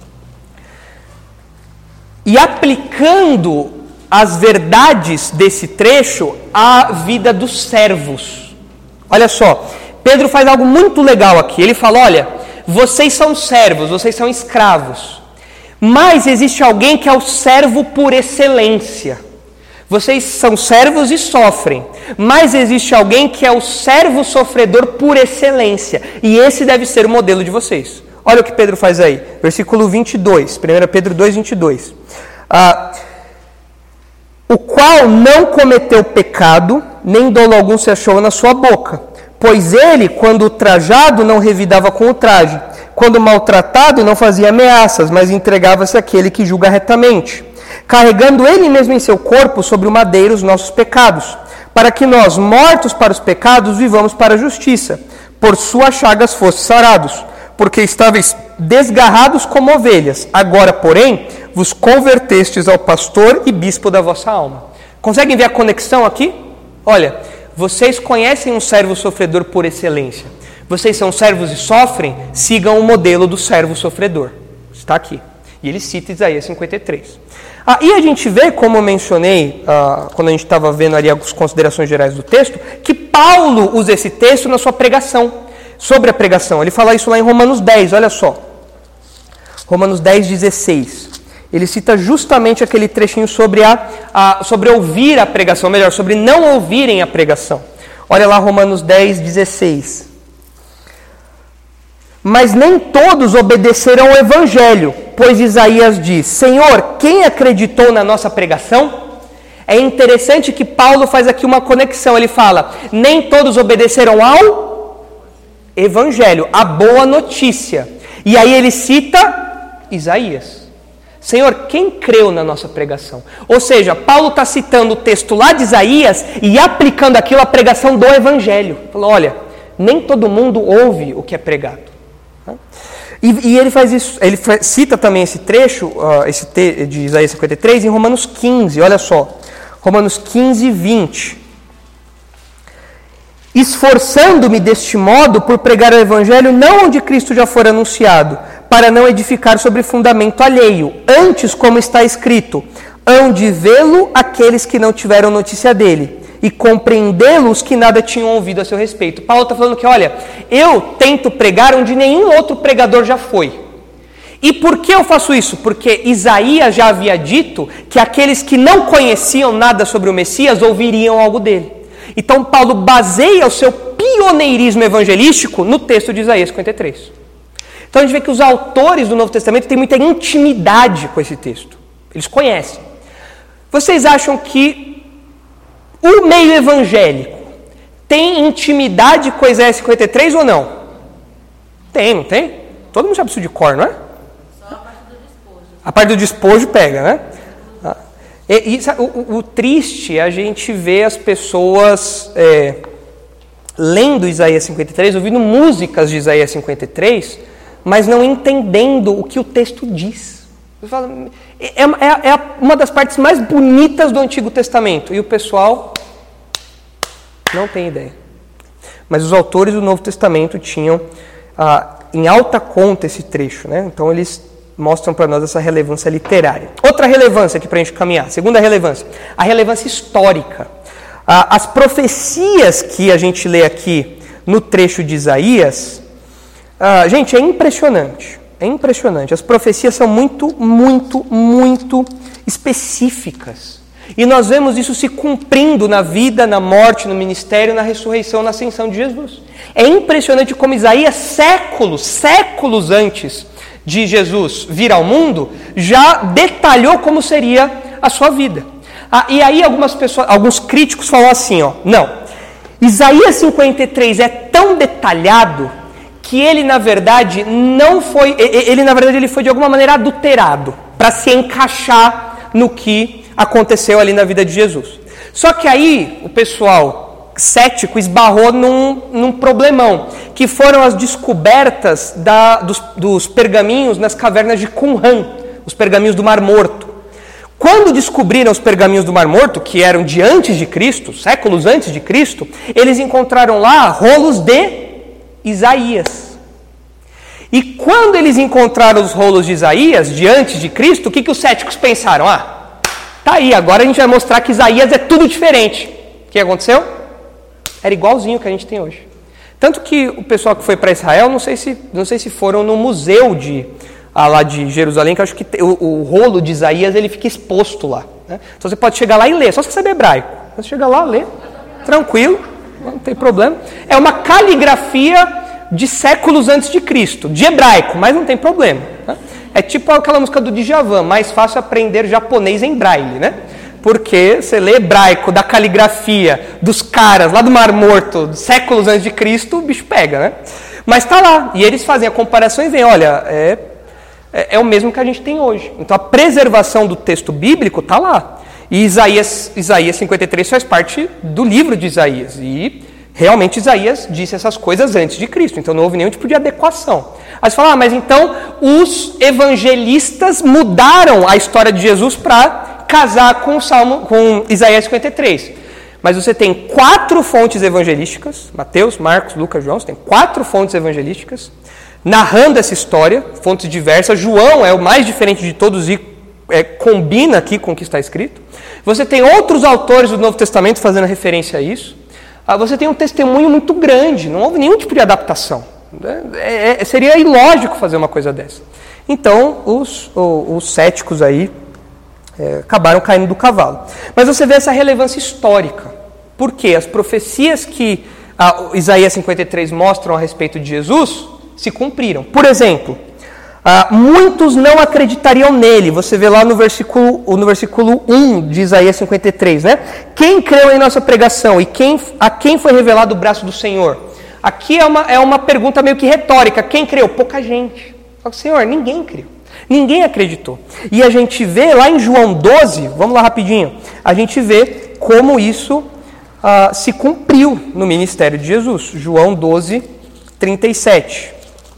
e aplicando as verdades desse trecho à vida dos servos. Olha só, Pedro faz algo muito legal aqui. Ele fala, olha, vocês são servos, vocês são escravos, mas existe alguém que é o servo por excelência. Vocês são servos e sofrem, mas existe alguém que é o servo sofredor por excelência, e esse deve ser o modelo de vocês. Olha o que Pedro faz aí, versículo vinte e dois, primeira Pedro dois, vinte e dois. Ah, o qual não cometeu pecado, nem dolo algum se achou na sua boca, pois ele, quando ultrajado, não revidava com ultraje, quando maltratado, não fazia ameaças, mas entregava-se àquele que julga retamente, carregando ele mesmo em seu corpo sobre o madeiro os nossos pecados, para que nós, mortos para os pecados, vivamos para a justiça. Por suas chagas fostes sarados, porque estáveis desgarrados como ovelhas. Agora, porém, vos convertestes ao pastor e bispo da vossa alma. Conseguem ver a conexão aqui? Olha, vocês conhecem um servo sofredor por excelência. Vocês são servos e sofrem, sigam o modelo do servo sofredor. Está aqui. E ele cita Isaías cinquenta e três. Ah, e a gente vê, como eu mencionei, ah, quando a gente estava vendo ali as considerações gerais do texto, que Paulo usa esse texto na sua pregação, sobre a pregação. Ele fala isso lá em Romanos dez, olha só. Romanos dez, dezesseis. Ele cita justamente aquele trechinho sobre, a, a, sobre ouvir a pregação, melhor, sobre não ouvirem a pregação. Olha lá Romanos dez, dezesseis. Mas nem todos obedeceram ao Evangelho, pois Isaías diz, Senhor, quem acreditou na nossa pregação? É interessante que Paulo faz aqui uma conexão, ele fala, nem todos obedeceram ao Evangelho, a boa notícia. E aí ele cita Isaías. Senhor, quem creu na nossa pregação? Ou seja, Paulo está citando o texto lá de Isaías e aplicando aquilo à pregação do Evangelho. Falou, olha, nem todo mundo ouve o que é pregado. E, e ele faz isso, ele cita também esse trecho, uh, esse te, de Isaías cinquenta e três, em Romanos quinze, olha só. Romanos quinze, vinte. Esforçando-me deste modo por pregar o Evangelho não onde Cristo já for anunciado, para não edificar sobre fundamento alheio. Antes, como está escrito, hão de vê-lo aqueles que não tiveram notícia dele, e compreendê-lo os que nada tinham ouvido a seu respeito. Paulo está falando que, olha, eu tento pregar onde nenhum outro pregador já foi. E por que eu faço isso? Porque Isaías já havia dito que aqueles que não conheciam nada sobre o Messias ouviriam algo dele. Então Paulo baseia o seu pioneirismo evangelístico no texto de Isaías cinquenta e três. Então a gente vê que os autores do Novo Testamento têm muita intimidade com esse texto. Eles conhecem. Vocês acham que o meio evangélico tem intimidade com Isaías cinquenta e três ou não? Tem, não tem? Todo mundo sabe isso de cor, não é? Só a parte do despojo. A parte do despojo pega, né? E, e, o, o triste é a gente ver as pessoas é, lendo Isaías cinquenta e três, ouvindo músicas de Isaías cinquenta e três, mas não entendendo o que o texto diz. É, é, é uma das partes mais bonitas do Antigo Testamento. E o pessoal não tem ideia. Mas os autores do Novo Testamento tinham ah, em alta conta esse trecho, né? Então eles mostram para nós essa relevância literária. Outra relevância aqui para a gente caminhar. Segunda relevância. A relevância histórica. Ah, as profecias que a gente lê aqui no trecho de Isaías, ah, gente, é impressionante. É impressionante. As profecias são muito, muito, muito específicas. E nós vemos isso se cumprindo na vida, na morte, no ministério, na ressurreição, na ascensão de Jesus. É impressionante como Isaías, séculos, séculos antes de Jesus vir ao mundo, já detalhou como seria a sua vida. Ah, e aí algumas pessoas, alguns críticos falam assim, ó, não, Isaías cinquenta e três é tão detalhado que ele, na verdade, não foi, ele, na verdade, ele foi de alguma maneira adulterado para se encaixar no que aconteceu ali na vida de Jesus. Só que aí o pessoal cético esbarrou num, num problemão, que foram as descobertas da, dos, dos pergaminhos nas cavernas de Qumran, os pergaminhos do Mar Morto. Quando descobriram os pergaminhos do Mar Morto, que eram de antes de Cristo, séculos antes de Cristo, eles encontraram lá rolos de Isaías. E quando eles encontraram os rolos de Isaías, de antes de Cristo, o que, que os céticos pensaram? Ah, tá aí, agora a gente vai mostrar que Isaías é tudo diferente. O que aconteceu? Era igualzinho que a gente tem hoje. Tanto que o pessoal que foi para Israel, não sei se, não sei se foram no museu de, ah, lá de Jerusalém, que eu acho que o, o rolo de Isaías ele fica exposto lá. Né? Então você pode chegar lá e ler, só você saber hebraico. Você chega lá, lê, tranquilo, não tem problema. É uma caligrafia de séculos antes de Cristo, de hebraico, mas não tem problema. Né? É tipo aquela música do Djavan, mais fácil aprender japonês em braille, né? Porque você lê hebraico da caligrafia dos caras lá do Mar Morto, séculos antes de Cristo, o bicho pega, né? Mas tá lá, e eles fazem a comparação e veem, olha, é, é, é o mesmo que a gente tem hoje. Então a preservação do texto bíblico tá lá. E Isaías, Isaías cinquenta e três faz parte do livro de Isaías. E realmente Isaías disse essas coisas antes de Cristo. Então não houve nenhum tipo de adequação. Aí você fala, ah, mas então os evangelistas mudaram a história de Jesus para casar com, o Salmo, com Isaías cinquenta e três. mas você tem quatro fontes evangelísticas, Mateus, Marcos, Lucas, João, você tem quatro fontes evangelísticas, narrando essa história, fontes diversas. João é o mais diferente de todos e é, combina aqui com o que está escrito. Você tem outros autores do Novo Testamento fazendo referência a isso. Ah, você tem um testemunho muito grande, não houve nenhum tipo de adaptação. É, é, seria ilógico fazer uma coisa dessa. Então, os, os, os céticos aí é, acabaram caindo do cavalo. Mas você vê essa relevância histórica. Por quê? As profecias que ah, Isaías cinquenta e três mostram a respeito de Jesus se cumpriram. Por exemplo, ah, muitos não acreditariam nele. Você vê lá no versículo, no versículo um de Isaías cinquenta e três, né? Quem creu em nossa pregação e quem, a quem foi revelado o braço do Senhor? Aqui é uma, é uma pergunta meio que retórica. Quem creu? Pouca gente. Fala, Senhor, ninguém creu. Ninguém acreditou. E a gente vê lá em João doze, vamos lá rapidinho, a gente vê como isso ah, se cumpriu no ministério de Jesus. João doze, trinta e sete.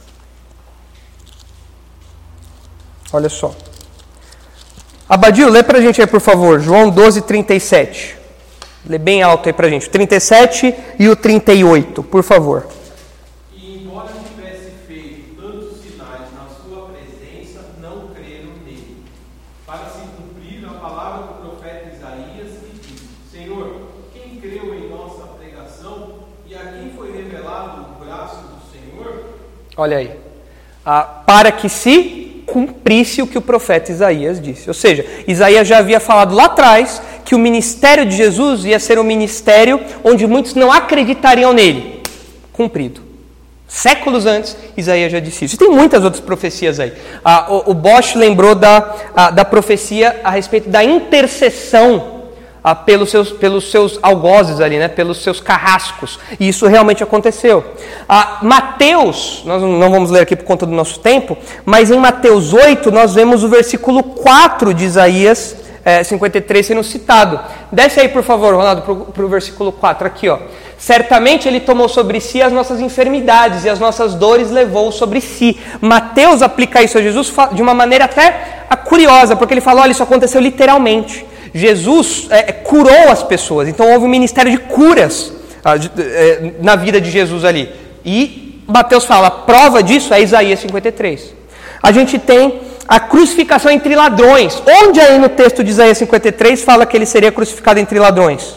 Olha só. Abadio, lê pra gente aí, por favor. João doze, trinta e sete. Lê bem alto aí pra gente. O trinta e sete e o trinta e oito, por favor. E embora tivesse feito tantos sinais na sua presença, não creram nele. Para se cumprir a palavra do profeta Isaías, que diz: Senhor, quem creu em nossa pregação e a quem foi revelado o braço do Senhor? Olha aí. Ah, para que se cumprisse o que o profeta Isaías disse. Ou seja, Isaías já havia falado lá atrás que o ministério de Jesus ia ser um ministério onde muitos não acreditariam nele. Cumprido. Séculos antes, Isaías já disse isso. E tem muitas outras profecias aí. Ah, o, o Bosch lembrou da, a, da profecia a respeito da intercessão ah, pelos, seus, pelos seus algozes ali, né? Pelos seus carrascos. E isso realmente aconteceu. Ah, Mateus, nós não vamos ler aqui por conta do nosso tempo, mas em Mateus oito nós vemos o versículo quatro de Isaías é, cinquenta e três sendo citado. Desce aí, por favor, Ronaldo, para o versículo quatro, aqui, ó. Certamente ele tomou sobre si as nossas enfermidades e as nossas dores levou sobre si. Mateus aplica isso a Jesus de uma maneira até curiosa, porque ele fala, olha, isso aconteceu literalmente. Jesus é, curou as pessoas, então houve um ministério de curas ah, de, é, na vida de Jesus ali. E Mateus fala, a prova disso é Isaías cinquenta e três. A gente tem a crucificação entre ladrões. Onde aí no texto de Isaías cinquenta e três fala que ele seria crucificado entre ladrões?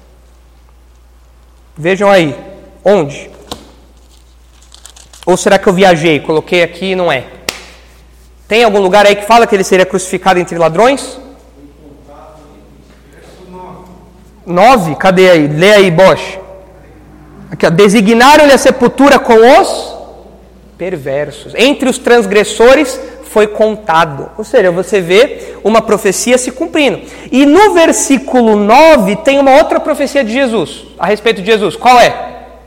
Vejam aí. Onde? Ou será que eu viajei? Coloquei aqui e não é. Tem algum lugar aí que fala que ele seria crucificado entre ladrões? nove? Cadê aí? Lê aí, Bosch. Aqui, ó. Designaram-lhe a sepultura com os perversos. Entre os transgressores foi contado. Ou seja, você vê uma profecia se cumprindo. E no versículo nove tem uma outra profecia de Jesus, a respeito de Jesus. Qual é?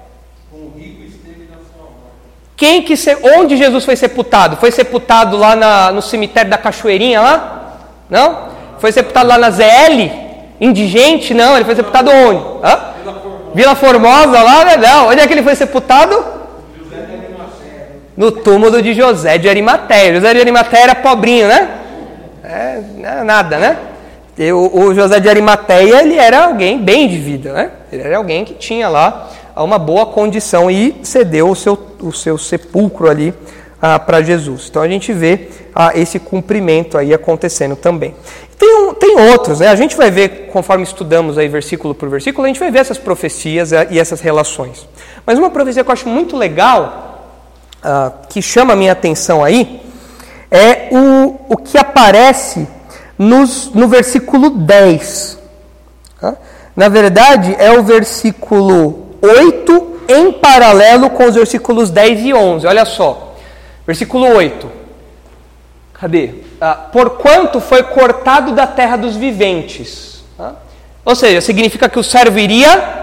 O rico esteve na sua morte. Quem que se... Onde Jesus foi sepultado? Foi sepultado lá na, no cemitério da Cachoeirinha lá? Não? Foi sepultado lá na Z L? Indigente? Não, ele foi sepultado onde? Hã? Vila Formosa. Vila Formosa lá? Não. Onde é que ele foi sepultado? José de Arimateia. No túmulo de José de Arimateia. José de Arimateia era pobrinho, né? É, não era nada, né? E o, o José de Arimateia, ele era alguém bem de vida, né? Ele era alguém que tinha lá uma boa condição e cedeu o seu, o seu sepulcro ali ah, para Jesus. Então a gente vê ah, esse cumprimento aí acontecendo também. Tem, um, tem outros, né? A gente vai ver, conforme estudamos aí versículo por versículo, a gente vai ver essas profecias e essas relações. Mas uma profecia que eu acho muito legal, uh, que chama a minha atenção aí, é o, o que aparece nos, no versículo dez. Tá? Na verdade, é o versículo oito em paralelo com os versículos dez e onze. Olha só, versículo oito. Cadê? Ah, porquanto foi cortado da terra dos viventes. Ah? Ou seja, significa que o servo iria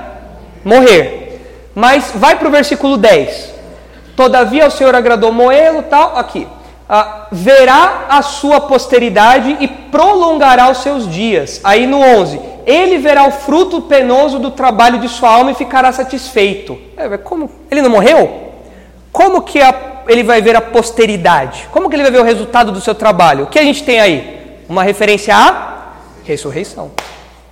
morrer. Mas vai para o versículo dez. Todavia o Senhor agradou Moelo, tal, aqui. Ah, verá a sua posteridade e prolongará os seus dias. Aí no onze. Ele verá o fruto penoso do trabalho de sua alma e ficará satisfeito. É, como? Ele não morreu? Como que a ele vai ver a posteridade? Como que ele vai ver o resultado do seu trabalho? O que a gente tem aí? Uma referência à ressurreição.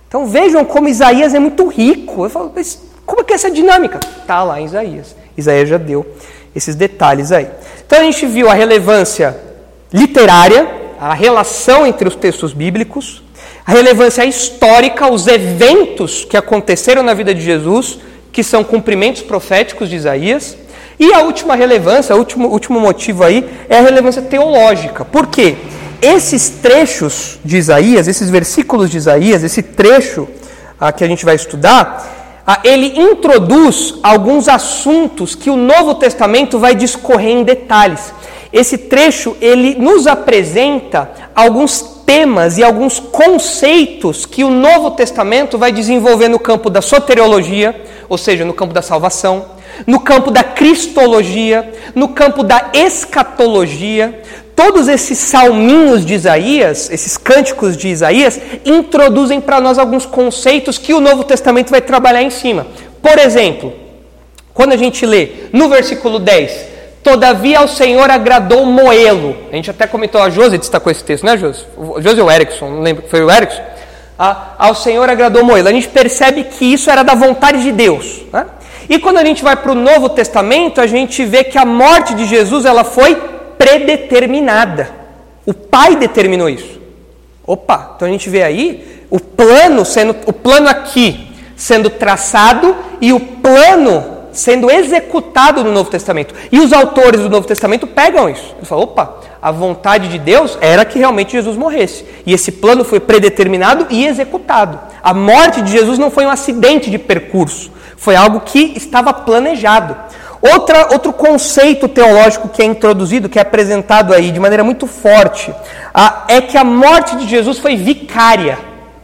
Então vejam como Isaías é muito rico. Eu falo, mas como é que é essa dinâmica? Está lá em Isaías. Isaías já deu esses detalhes aí. Então a gente viu a relevância literária, a relação entre os textos bíblicos, a relevância histórica, os eventos que aconteceram na vida de Jesus, que são cumprimentos proféticos de Isaías, e a última relevância, o último, último motivo aí, é a relevância teológica. Por quê? Esses trechos de Isaías, esses versículos de Isaías, esse trecho ah, que a gente vai estudar, ah, ele introduz alguns assuntos que o Novo Testamento vai discorrer em detalhes. Esse trecho, ele nos apresenta alguns temas e alguns conceitos que o Novo Testamento vai desenvolver no campo da soteriologia, ou seja, no campo da salvação, no campo da cristologia, no campo da escatologia. Todos esses salminhos de Isaías, esses cânticos de Isaías, introduzem para nós alguns conceitos que o Novo Testamento vai trabalhar em cima. Por exemplo, quando a gente lê no versículo dez, todavia ao Senhor agradou moê-lo. A gente até comentou, a Josi destacou esse texto, né, Josi? O Josi ou o Erickson, não lembro, foi o Erickson? Ah, ao Senhor agradou moê-lo. A gente percebe que isso era da vontade de Deus, né? E quando a gente vai para o Novo Testamento, a gente vê que a morte de Jesus ela foi predeterminada. O Pai determinou isso. Opa, então a gente vê aí o plano, sendo, o plano aqui sendo traçado e o plano sendo executado no Novo Testamento. E os autores do Novo Testamento pegam isso. Eles falam, opa, a vontade de Deus era que realmente Jesus morresse. E esse plano foi predeterminado e executado. A morte de Jesus não foi um acidente de percurso. Foi algo que estava planejado. Outra, outro conceito teológico que é introduzido, que é apresentado aí de maneira muito forte, a, é que a morte de Jesus foi vicária.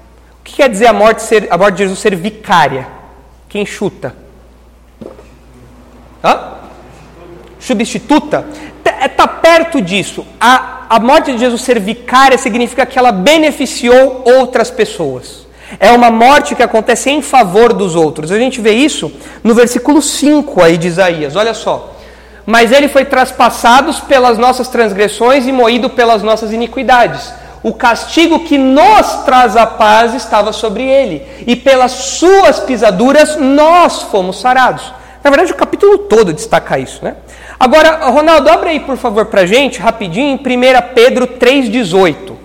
O que quer dizer a morte, ser, a morte de Jesus ser vicária? Quem chuta? Hã? Substituta? Está perto disso. A, a morte de Jesus ser vicária significa que ela beneficiou outras pessoas. É uma morte que acontece em favor dos outros. A gente vê isso no versículo cinco aí de Isaías. Olha só. Mas ele foi traspassado pelas nossas transgressões e moído pelas nossas iniquidades. O castigo que nos traz a paz estava sobre ele. E pelas suas pisaduras nós fomos sarados. Na verdade, o capítulo todo destaca isso, né? Agora, Ronaldo, abre aí, por favor, para a gente, rapidinho, em primeira Pedro três, dezoito.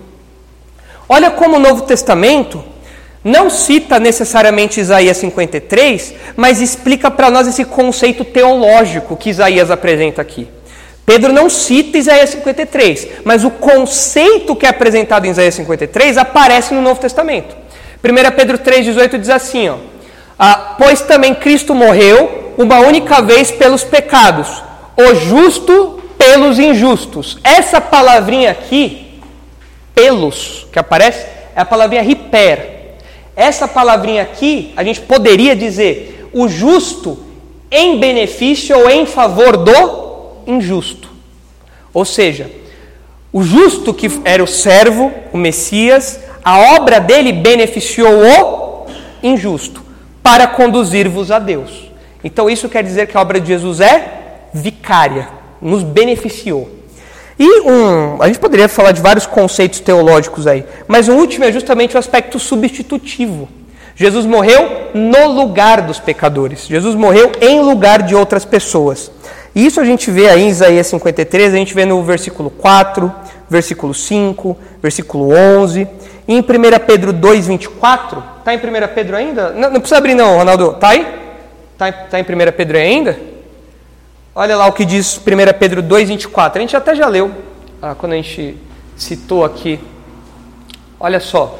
Olha como o Novo Testamento não cita necessariamente Isaías cinquenta e três, mas explica para nós esse conceito teológico que Isaías apresenta aqui. Pedro não cita Isaías cinquenta e três, mas o conceito que é apresentado em Isaías cinquenta e três aparece no Novo Testamento. primeira Pedro três, dezoito diz assim, ó, ah, pois também Cristo morreu uma única vez pelos pecados, o justo pelos injustos. Essa palavrinha aqui, pelos, que aparece, é a palavrinha hiper. Essa palavrinha aqui, a gente poderia dizer o justo em benefício ou em favor do injusto. Ou seja, o justo que era o servo, o Messias, a obra dele beneficiou o injusto para conduzir-vos a Deus. Então isso quer dizer que a obra de Jesus é vicária, nos beneficiou. E um, a gente poderia falar de vários conceitos teológicos aí, mas o último é justamente o aspecto substitutivo. Jesus morreu no lugar dos pecadores. Jesus morreu em lugar de outras pessoas. E isso a gente vê aí em Isaías cinquenta e três, a gente vê no versículo quatro, versículo cinco, versículo onze. E em primeira Pedro dois, vinte e quatro, está em primeira Pedro ainda? Não, não precisa abrir não, Ronaldo. Está aí? Está tá em primeira Pedro ainda? Olha lá o que diz primeira Pedro dois, vinte e quatro. A gente até já leu, ah, quando a gente citou aqui. Olha só.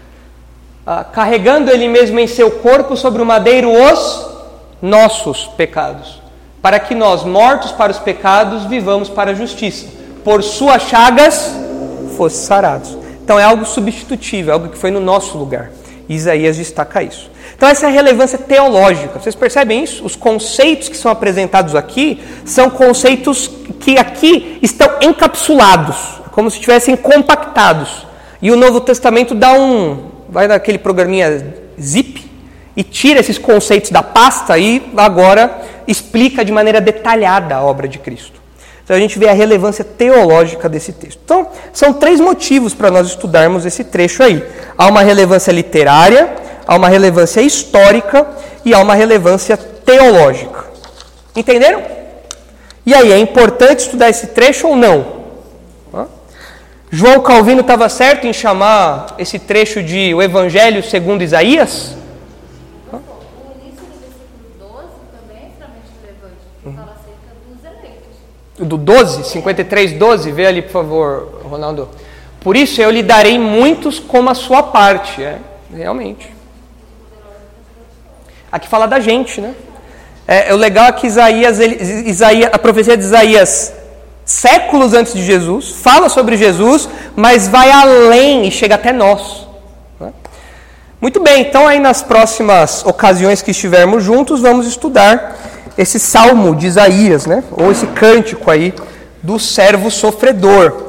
Ah, carregando ele mesmo em seu corpo sobre o madeiro os nossos pecados, para que nós, mortos para os pecados, vivamos para a justiça. Por suas chagas, fosse sarados. Então é algo substitutivo, é algo que foi no nosso lugar. Isaías destaca isso. Então essa é a relevância teológica. Vocês percebem isso? Os conceitos que são apresentados aqui são conceitos que aqui estão encapsulados, como se estivessem compactados. E o Novo Testamento dá um, vai naquele programinha zip e tira esses conceitos da pasta e agora explica de maneira detalhada a obra de Cristo. Então a gente vê a relevância teológica desse texto. Então, são três motivos para nós estudarmos esse trecho aí. Há uma relevância literária, há uma relevância histórica e há uma relevância teológica. Entenderam? E aí, é importante estudar esse trecho ou não? João Calvino estava certo em chamar esse trecho de o Evangelho segundo Isaías? O início do versículo doze também é extremamente relevante, porque fala acerca dos eleitos. Do doze, cinquenta e três, doze, vê ali, por favor, Ronaldo. Por isso eu lhe darei muitos como a sua parte. É, realmente. Aqui fala da gente, né? É, o legal é que Isaías, ele, Isaías, a profecia de Isaías, séculos antes de Jesus, fala sobre Jesus, mas vai além e chega até nós. Né? Muito bem, então aí nas próximas ocasiões que estivermos juntos, vamos estudar esse salmo de Isaías, né? Ou esse cântico aí do servo sofredor.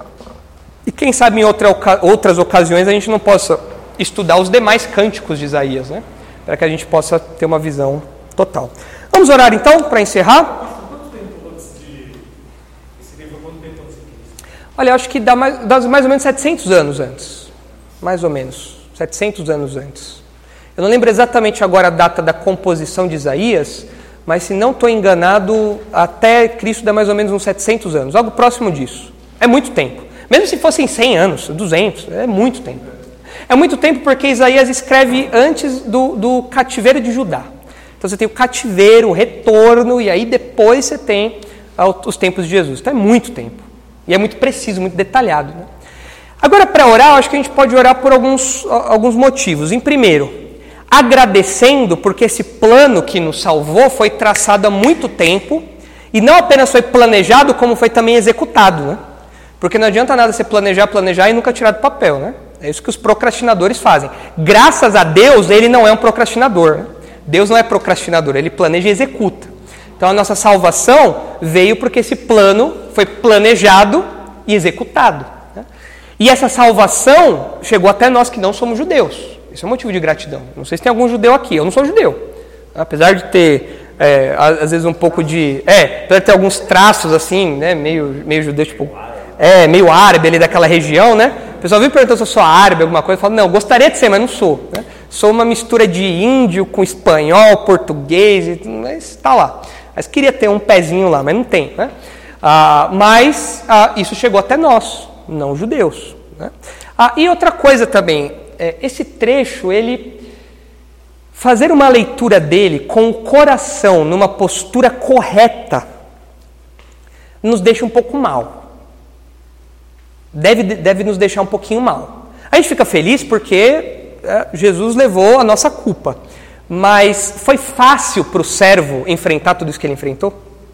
E quem sabe em outra, outras ocasiões a gente não possa estudar os demais cânticos de Isaías, né? Para que a gente possa ter uma visão total. Vamos orar então, para encerrar? Quanto tempo antes de esse livro, quanto tempo antes de Olha, eu acho que dá mais, dá mais ou menos setecentos anos antes. Mais ou menos, setecentos anos antes. Eu não lembro exatamente agora a data da composição de Isaías, mas se não estou enganado, até Cristo dá mais ou menos uns setecentos anos, algo próximo disso. É muito tempo. Mesmo se fossem cem anos, duzentos, é muito tempo. É muito tempo porque Isaías escreve antes do, do cativeiro de Judá. Então você tem o cativeiro, o retorno, e aí depois você tem os tempos de Jesus. Então é muito tempo. E é muito preciso, muito detalhado. Né? Agora, para orar, eu acho que a gente pode orar por alguns, alguns motivos. Em primeiro, agradecendo porque esse plano que nos salvou foi traçado há muito tempo, e não apenas foi planejado, como foi também executado. Né? Porque não adianta nada você planejar, planejar e nunca tirar do papel, né? É isso que os procrastinadores fazem. Graças a Deus, ele não é um procrastinador. Né? Deus não é procrastinador, ele planeja e executa. Então a nossa salvação veio porque esse plano foi planejado e executado. Né? E essa salvação chegou até nós que não somos judeus. Isso é um motivo de gratidão. Não sei se tem algum judeu aqui, eu não sou judeu. Apesar de ter, é, às vezes, um pouco de... É, apesar de ter alguns traços assim, né, meio, meio judeu, tipo... É, meio árabe ali daquela região, né? O pessoal vive perguntando se eu sou árabe, alguma coisa. Eu falo, não, gostaria de ser, mas não sou. Né? Sou uma mistura de índio com espanhol, português, mas está lá. Mas queria ter um pezinho lá, mas não tem. Né? Ah, mas ah, isso chegou até nós, não judeus. Né? Ah, e outra coisa também, é, esse trecho, ele... Fazer uma leitura dele com o coração numa postura correta nos deixa um pouco mal. Deve, deve nos deixar um pouquinho mal. A gente fica feliz porque é, Jesus levou a nossa culpa. Mas foi fácil para o servo enfrentar tudo isso que ele enfrentou?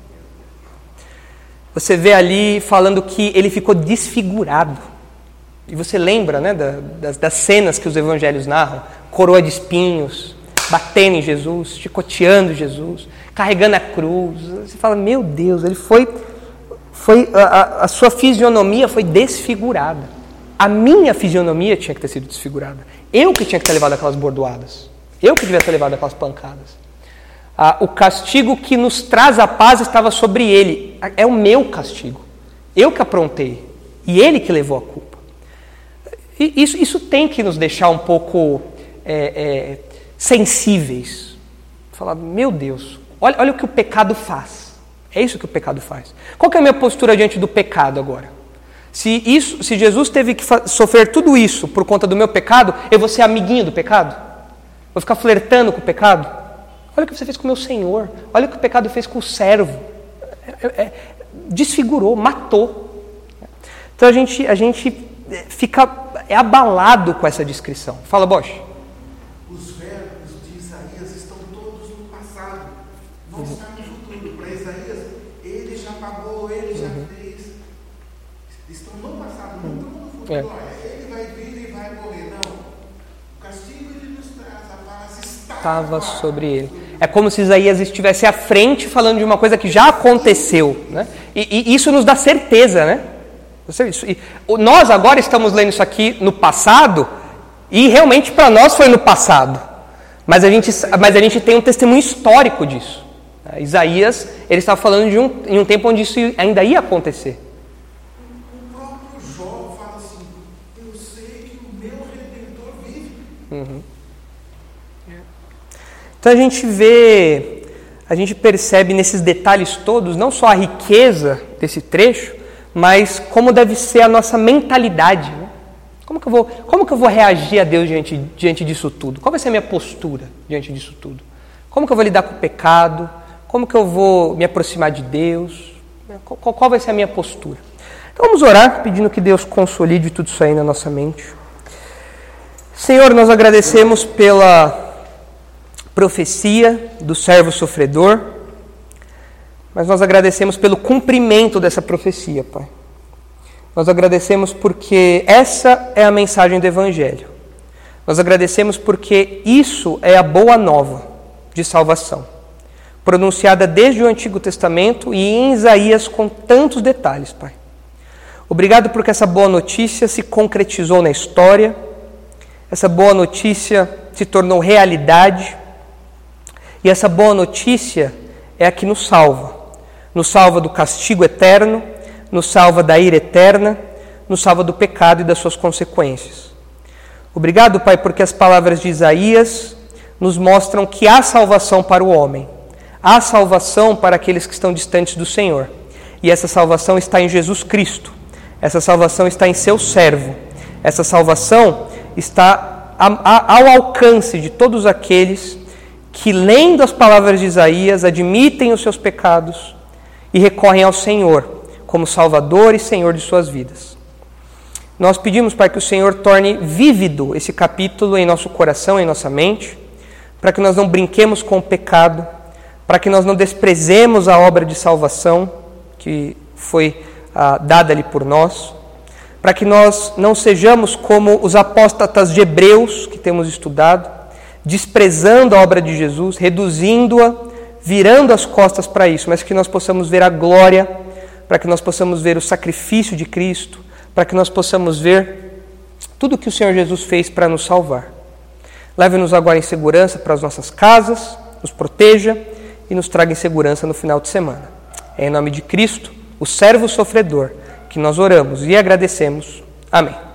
Você vê ali falando que ele ficou desfigurado. E você lembra, né, da, das, das cenas que os evangelhos narram? Coroa de espinhos, batendo em Jesus, chicoteando Jesus, carregando a cruz. Você fala, meu Deus, ele foi... Foi, a, a sua fisionomia foi desfigurada. A minha fisionomia tinha que ter sido desfigurada. Eu que tinha que ter levado aquelas bordoadas. Eu que devia ter levado aquelas pancadas. Ah, o castigo que nos traz a paz estava sobre ele. É o meu castigo. Eu que aprontei. E ele que levou a culpa. E isso, isso tem que nos deixar um pouco é, é, sensíveis. Falar, meu Deus, olha, olha o que o pecado faz. É isso que o pecado faz. Qual que é a minha postura diante do pecado agora? Se, isso, se Jesus teve que sofrer tudo isso por conta do meu pecado, eu vou ser amiguinho do pecado? Vou ficar flertando com o pecado? Olha o que você fez com o meu Senhor. Olha o que o pecado fez com o servo. É, é, desfigurou, matou. Então a gente, a gente fica é abalado com essa descrição. Fala, Bosch. Os verbos de Isaías estão todos no passado. Não está no futuro. Para Isaías, ele já pagou, ele já uhum. fez. Estão no passado, não estão no futuro. É. Olha, ele vai vir e vai morrer. Não. O castigo que nos traz a paz estava sobre ele. É como se Isaías estivesse à frente falando de uma coisa que já aconteceu. Né? E, e isso nos dá certeza, né? E nós agora estamos lendo isso aqui no passado, e realmente para nós foi no passado. Mas a gente, mas a gente tem um testemunho histórico disso. Isaías, ele estava falando de um, em um tempo onde isso ainda ia acontecer. O próprio Jó fala assim, eu sei que o meu Redentor vive. Uhum. Então a gente vê, a gente percebe nesses detalhes todos, não só a riqueza desse trecho, mas como deve ser a nossa mentalidade. Né? Como que eu vou, como que eu vou reagir a Deus diante, diante disso tudo? Qual vai ser a minha postura diante disso tudo? Como que eu vou lidar com o pecado? Como que eu vou me aproximar de Deus? Qual, qual vai ser a minha postura? Então vamos orar, pedindo que Deus consolide tudo isso aí na nossa mente. Senhor, nós agradecemos pela profecia do servo sofredor, mas nós agradecemos pelo cumprimento dessa profecia, Pai. Nós agradecemos porque essa é a mensagem do Evangelho. Nós agradecemos porque isso é a boa nova de salvação, pronunciada desde o Antigo Testamento e em Isaías com tantos detalhes, Pai. Obrigado porque essa boa notícia se concretizou na história, essa boa notícia se tornou realidade, e essa boa notícia é a que nos salva. Nos salva do castigo eterno, nos salva da ira eterna, nos salva do pecado e das suas consequências. Obrigado, Pai, porque as palavras de Isaías nos mostram que há salvação para o homem, há salvação para aqueles que estão distantes do Senhor, e essa salvação está em Jesus Cristo, essa salvação está em seu servo, essa salvação está ao alcance de todos aqueles que, lendo as palavras de Isaías, admitem os seus pecados e recorrem ao Senhor como Salvador e Senhor de suas vidas. Nós pedimos, Pai, que o Senhor torne vívido esse capítulo em nosso coração, em nossa mente, para que nós não brinquemos com o pecado, para que nós não desprezemos a obra de salvação que foi ah, dada ali por nós, para que nós não sejamos como os apóstatas de Hebreus que temos estudado, desprezando a obra de Jesus, reduzindo-a, virando as costas para isso, mas que nós possamos ver a glória, para que nós possamos ver o sacrifício de Cristo, para que nós possamos ver tudo o que o Senhor Jesus fez para nos salvar. Leve-nos agora em segurança para as nossas casas, nos proteja e nos traga em segurança no final de semana. É em nome de Cristo, o servo sofredor, que nós oramos e agradecemos. Amém.